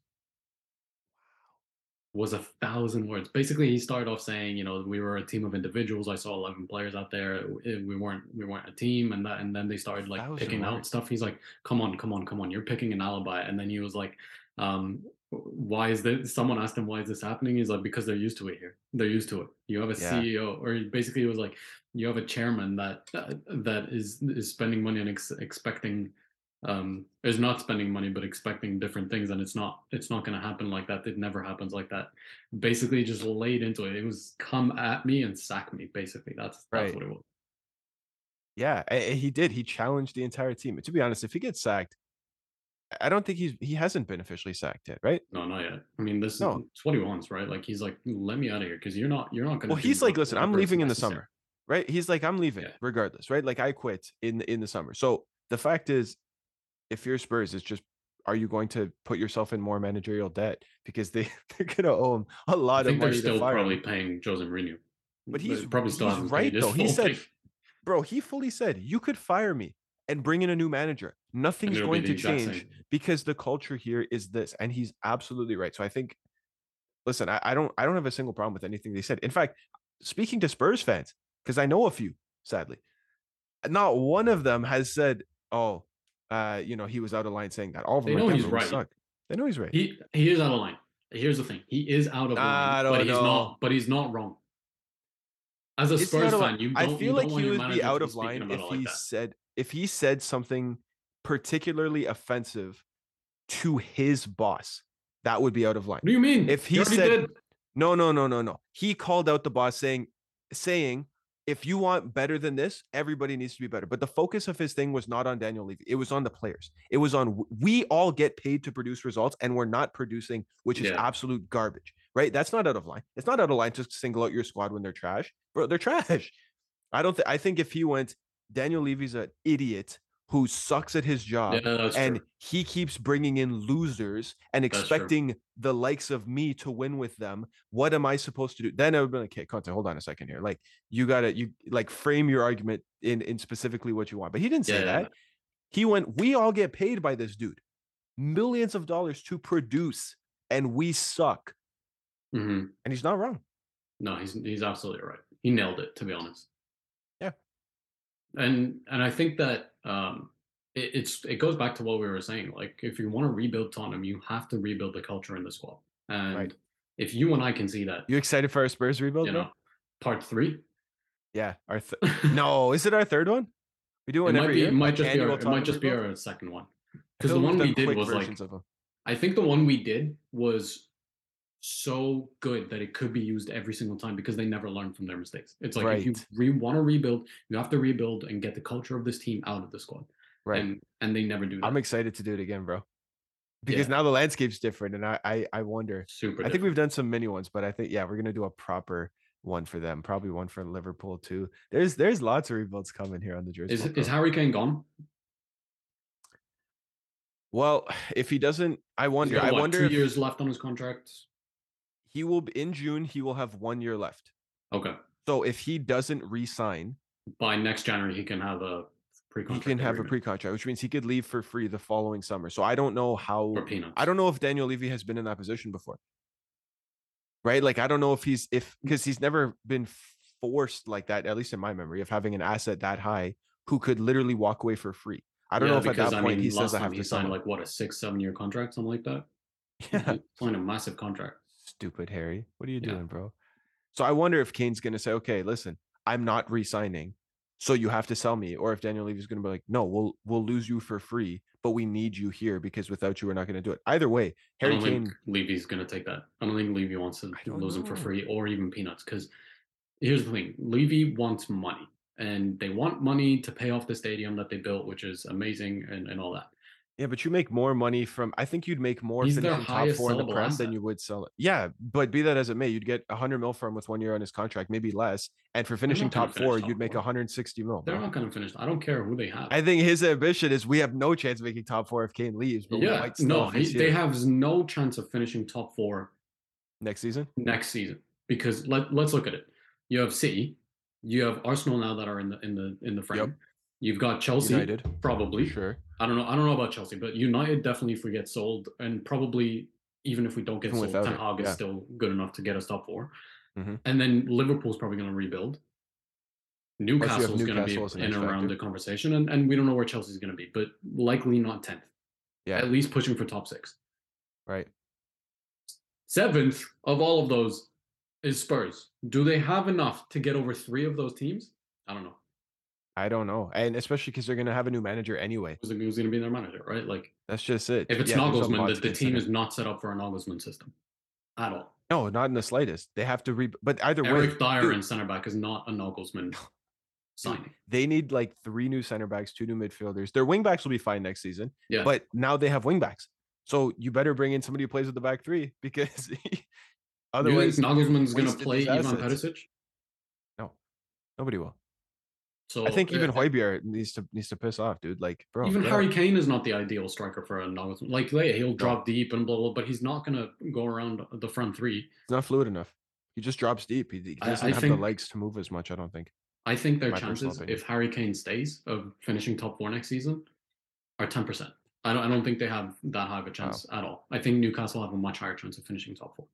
Was a thousand words. Basically, he started off saying, you know, we were a team of individuals. I saw eleven players out there. We weren't we weren't a team, and that and then they started like picking out stuff. He's like, come on, come on, come on, you're picking an alibi. And then he was like, um, why is this? Someone asked him why is this happening. He's like, because they're used to it here. They're used to it. You have a Yeah. C E O, or basically it was like you have a chairman that uh, that is is spending money and ex- expecting um is not spending money but expecting different things, and it's not it's not going to happen like that. It never happens like that. Basically just laid into it. It was come at me and sack me, basically. That's that's Right. what it was. Yeah, he did. He challenged the entire team. To be honest, if he gets sacked, I don't think he's he hasn't been officially sacked yet, right? No, not yet. I mean, this No. is what he wants, right? Like he's like, let me out of here because you're not you're not going to. Well, he's like, listen, I'm leaving in the necessary. summer, right? He's like, I'm leaving Yeah. regardless, right? Like I quit in in the summer. So the fact is, if you're Spurs, it's just, are you going to put yourself in more managerial debt because they they're gonna owe him a lot I think of money they're still to fire probably him. paying Jose Mourinho, But he's they probably still he's haven't right paid though. He full said, thing. bro, he fully said you could fire me and bring in a new manager. Nothing's going to change same. because the culture here is this, and he's absolutely right. So I think, listen, I, I don't I don't have a single problem with anything they said. In fact, speaking to Spurs fans, because I know a few, sadly, not one of them has said, "Oh, uh, you know, he was out of line saying that." All of them they know like, he's right. Suck. They know he's right. He he is out of line. Here's the thing: he is out of line, I don't but he's know. not. But he's not wrong. As a Is Spurs fan, you don't. I feel you like don't he want would be out be of line if he like said if he said something particularly offensive to his boss. That would be out of line. What do you mean? If he, he said did. no, no, no, no, no, he called out the boss saying saying if you want better than this, everybody needs to be better. But the focus of his thing was not on Daniel Levy. It was on the players. It was on we all get paid to produce results, and we're not producing, which is yeah. absolute garbage, right? That's not out of line. It's not out of line to single out your squad when they're trash, bro. They're trash. I don't. Th- I think if he went, Daniel Levy's an idiot who sucks at his job, yeah, and true. he keeps bringing in losers and expecting the likes of me to win with them. What am I supposed to do? Then I would be like, okay, Conte, hold on a second here. Like, you gotta, you like frame your argument in in specifically what you want. But he didn't say yeah, that. Yeah. He went, we all get paid by this dude millions of dollars to produce, and we suck. Mm-hmm. And he's not wrong. No, he's he's absolutely right. He nailed it, to be honest. Yeah. And and I think that um, it, it's it goes back to what we were saying. Like, if you want to rebuild Tottenham, you have to rebuild the culture in the squad. And right. if you and I can see that, you excited for our Spurs rebuild? You know, part three. Yeah, our th- no, is it our third one? We do one it every might be, year. It might just be our, it might just rebuild? be our second one. Because the one we did was like, I think the one we did was so good that it could be used every single time because they never learn from their mistakes. It's like right. if you re- want to rebuild, you have to rebuild and get the culture of this team out of the squad. Right. And, and they never do that. I'm excited to do it again, bro. Because yeah. now the landscape's different, and I I, I wonder. Super. I different. think we've done some mini ones, but I think yeah, we're gonna do a proper one for them. Probably one for Liverpool too. There's there's lots of rebuilds coming here on the jersey. Is is Harry Kane gone? Well, if he doesn't, I wonder. Got, I what, wonder. Two if years left on his contract. He will be in June. He will have one year left. Okay. So if he doesn't re-sign by next January, he can have a pre-contract. He can have agreement. a pre-contract, which means he could leave for free the following summer. So I don't know how. For peanuts. I don't know if Daniel Levy has been in that position before. Right? Like I don't know if he's if because he's never been forced like that, at least in my memory, of having an asset that high who could literally walk away for free. I don't yeah, know if because, at that I point mean, he says I have he to sign sign like what a six, seven year contract, something like that. Yeah, he signed a massive contract. Stupid Harry, what are you yeah. doing, bro? So I wonder if Kane's going to say, okay, listen, I'm not re-signing, so you have to sell me, or if Daniel Levy's going to be like, no, we'll we'll lose you for free, but we need you here because without you, we're not going to do it. Either way, Harry I don't Kane. Think Levy's going to take that. I don't think Levy wants to lose know. him for free or even peanuts. Because here's the thing: Levy wants money, and they want money to pay off the stadium that they built, which is amazing and, and all that. Yeah, but you make more money from. I think you'd make more He's their finishing top highest four in the sellable Prem than asset. you would sell it. Yeah, but be that as it may, you'd get a hundred mil from him with one year on his contract, maybe less. And for They're finishing not going top to finish four, you'd top make four. one hundred sixty mil, They're bro. not going to finish. I don't care who they have. I think his ambition is we have no chance of making top four if Kane leaves, but we Yeah, might still no, if he's he, they here have no chance of finishing top four next season. next season because let, let's look at it. You have City, you have Arsenal now that are in the in the in the frame. Yep. You've got Chelsea, United, probably. sure. I don't know. I don't know about Chelsea, but United definitely if we get sold, and probably even if we don't get Even sold, Ten without it, Hag is yeah. still good enough to get us top four. Mhm. And then Liverpool's probably going to rebuild. Plus you have Newcastle's going to Newcastle as be an in X and around factor. the conversation, and, and we don't know where Chelsea's going to be, but likely not tenth. Yeah, At least pushing for top six. right. Seventh of all of those is Spurs. Do they have enough to get over three of those teams? I don't know. I don't know, and especially because they're going to have a new manager anyway. Who's, who's going to be their manager, right? Like That's just it. if it's Yeah, there's a Nagelsmann, lot the, to the team consider. is not set up for a Nagelsmann system at all. No, not in the slightest. They have to re. But either way, Eric Dyer dude, in center back is not a Nagelsmann signing. they need like three new center backs, two new midfielders. Their wing backs will be fine next season. Yeah. But now they have wing backs. So you better bring in somebody who plays with the back three because otherwise you think Nagelsmann's going to wasted play these Ivan assets. Perisic? No, nobody will. So I think even uh, Højbjerg needs to needs to piss off, dude. Like, bro, even get Harry out. Kane is not the ideal striker for a Nagelsmann. Like, yeah, he'll drop deep and blah blah, but he's not going to go around the front three. It's not fluid enough. He just drops deep. He, he doesn't I, I have think, the legs to move as much. I don't think. I think their My personal chances, opinion. if Harry Kane stays, of finishing top four next season are ten percent. I don't, I don't think they have that high of a chance at all. I think Newcastle have a much higher chance of finishing top four.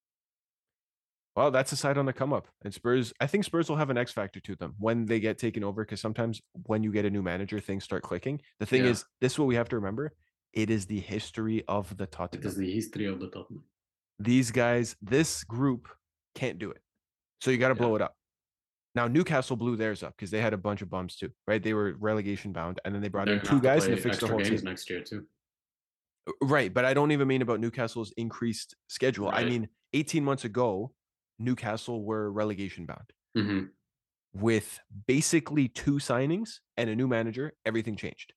Well, that's a side on the come up. And Spurs, I think Spurs will have an X factor to them when they get taken over. Because sometimes when you get a new manager, things start clicking. The thing Yeah. is, this is what we have to remember. It is the history of the It Tottenham. is the history of the Tottenham. These guys, this group can't do it. So you got to blow Yeah. it up. Now, Newcastle blew theirs up because they had a bunch of bumps too, right? They were relegation bound. And then they brought They're in gonna two have to guys play and to fix the extra whole games team. next year too. Right. But I don't even mean about Newcastle's increased schedule. I Right. mean, eighteen months ago, Newcastle were relegation bound. hmm With basically two signings and a new manager, everything changed.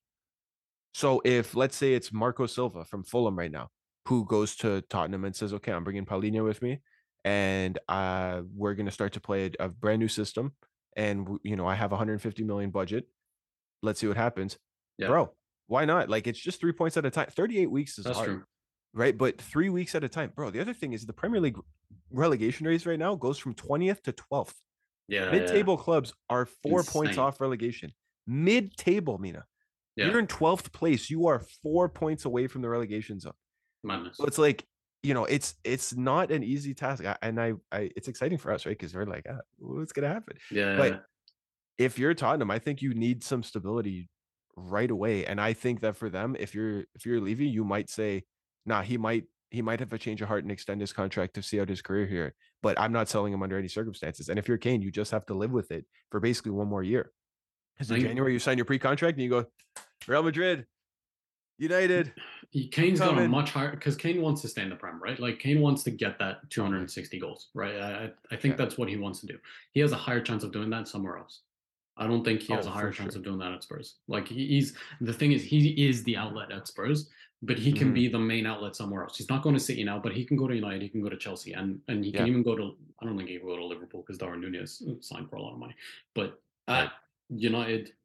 So if, let's say it's Marco Silva from Fulham right now, who goes to Tottenham and says, okay, I'm bringing Paulinho with me, and uh, we're going to start to play a, a brand new system, and, you know, I have one hundred fifty million budget. Let's see what happens. Yeah. Bro, why not? Like, it's just three points at a time. thirty-eight weeks is That's hard. true. Right? But three weeks at a time. Bro, the other thing is the Premier League relegation race right now goes from twentieth to twelfth. Yeah. Mid-table yeah. clubs are four Insane. points off relegation. Mid-table, Mina. Yeah. You're in twelfth place. You are four points away from the relegation zone. Madness. So it's like, you know, it's it's not an easy task. I, and I, I, it's exciting for us, right? Because we're like, ah, what's gonna happen? Yeah. But if you're Tottenham, I think you need some stability right away. And I think that for them, if you're if you're Levy, you might say, nah, he might he might have a change of heart and extend his contract to see out his career here. But I'm not selling him under any circumstances. And if you're Kane, you just have to live with it for basically one more year. Because in January you sign your pre-contract and you go, Real Madrid, United. Kane's got a much higher because Kane wants to stay in the Prem, right? Like Kane wants to get that two hundred sixty goals, right? I I think yeah. that's what he wants to do. He has a higher chance of doing that somewhere else. I don't think he has oh, a higher chance sure. of doing that at Spurs. Like he, he's the thing is he is the outlet at Spurs, but he can mm-hmm. be the main outlet somewhere else. He's not going to City now, but he can go to United, he can go to Chelsea, and and he can yeah. even go to I don't think he can go to Liverpool because Darwin Núñez signed for a lot of money. But at right. United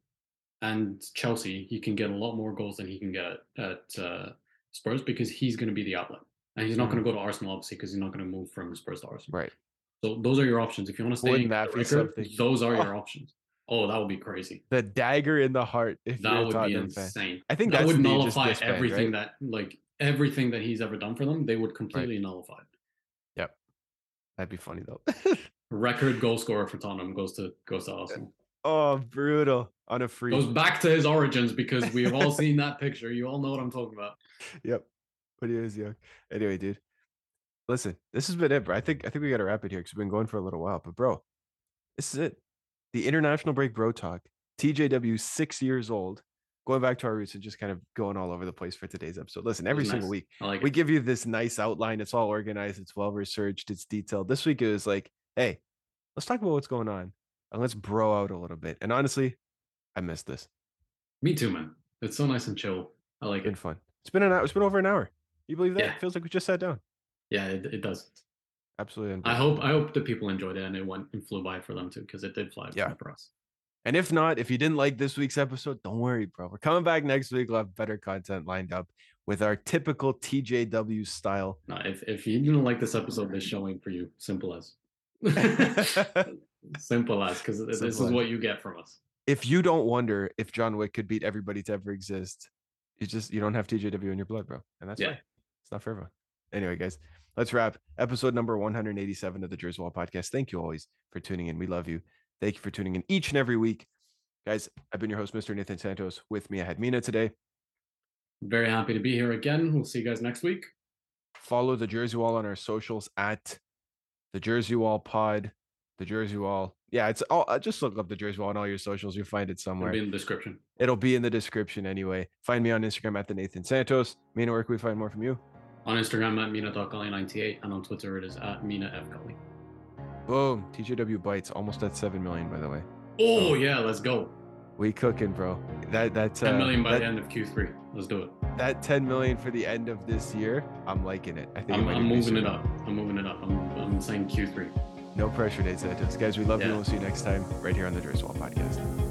and Chelsea, he can get a lot more goals than he can get at uh, Spurs because he's going to be the outlet, and he's not mm-hmm. going to go to Arsenal obviously because he's not going to move from Spurs to Arsenal. Right. So those are your options. If you want to stay Wouldn't in that the record, those are oh. your options. Oh, that would be crazy. The dagger in the heart. If that you're would Tottenham be insane. Fan. I think that that's would nullify disband, everything right? that, like everything that he's ever done for them. They would completely right. nullify it. Yep, that'd be funny though. Record goal scorer for Tottenham goes to goes to Arsenal. Oh, brutal on a free. Goes back to his origins because we have all seen that picture. You all know what I'm talking about. Yep, but he is young. Anyway, dude. Listen, this has been it, bro. I think I think we got to wrap it here because we've been going for a little while. But bro, this is it. The International Break Bro Talk. T J W, six years old. Going back to our roots and just kind of going all over the place for today's episode. Listen, every single nice. week like we give you this nice outline. It's all organized. It's well researched. It's detailed. This week it was like, hey, let's talk about what's going on and let's bro out a little bit. And honestly, I missed this. Me too, man. It's so nice and chill. I like It's been it. fun. It's been an hour. It's been over an hour. You believe that? Yeah. It feels like we just sat down. Yeah, it, it does. Absolutely. I hope I hope the people enjoyed it and it went and flew by for them too, because it did fly Yeah. by for us. And if not, if you didn't like this week's episode, don't worry, bro. We're coming back next week. We'll have better content lined up with our typical T J W style. No, if if you didn't like this episode, this show ain't for you. Simple as. Simple as, because this is as. what you get from us. If you don't wonder if John Wick could beat everybody to ever exist, you just you don't have T J W in your blood, bro. And that's Yeah. fine. It's not for everyone. Anyway, guys, let's wrap episode number one hundred eighty-seven of the Jersey Wall podcast. Thank you always for tuning in. We love you. Thank you for tuning in each and every week. Guys, I've been your host, Mister Nathan Santos. With me, I had Mina today. Very happy to be here again. We'll see you guys next week. Follow the Jersey Wall on our socials at the Jersey Wall Pod, the Jersey Wall. Yeah, it's all. Just look up the Jersey Wall on all your socials. You'll find it somewhere. It'll be in the description. It'll be in the description anyway. Find me on Instagram at the Nathan Santos. Mina, where can we find more from you? On Instagram at mina dot gully ninety-eight, and on Twitter it is at mina f gully. Boom. T J W bites almost at seven million, by the way. Oh yeah, let's go. We cooking, bro. That that's ten million uh, by that, the end of Q three. Let's do it. That ten million for the end of this year. I'm liking it. I think I'm, it might I'm even be moving soon. it up. I'm moving it up. I'm I'm saying Q three. No pressure, Nate Santos. Guys, we love you. Yeah. And we'll see you next time right here on the Jersey Wall podcast.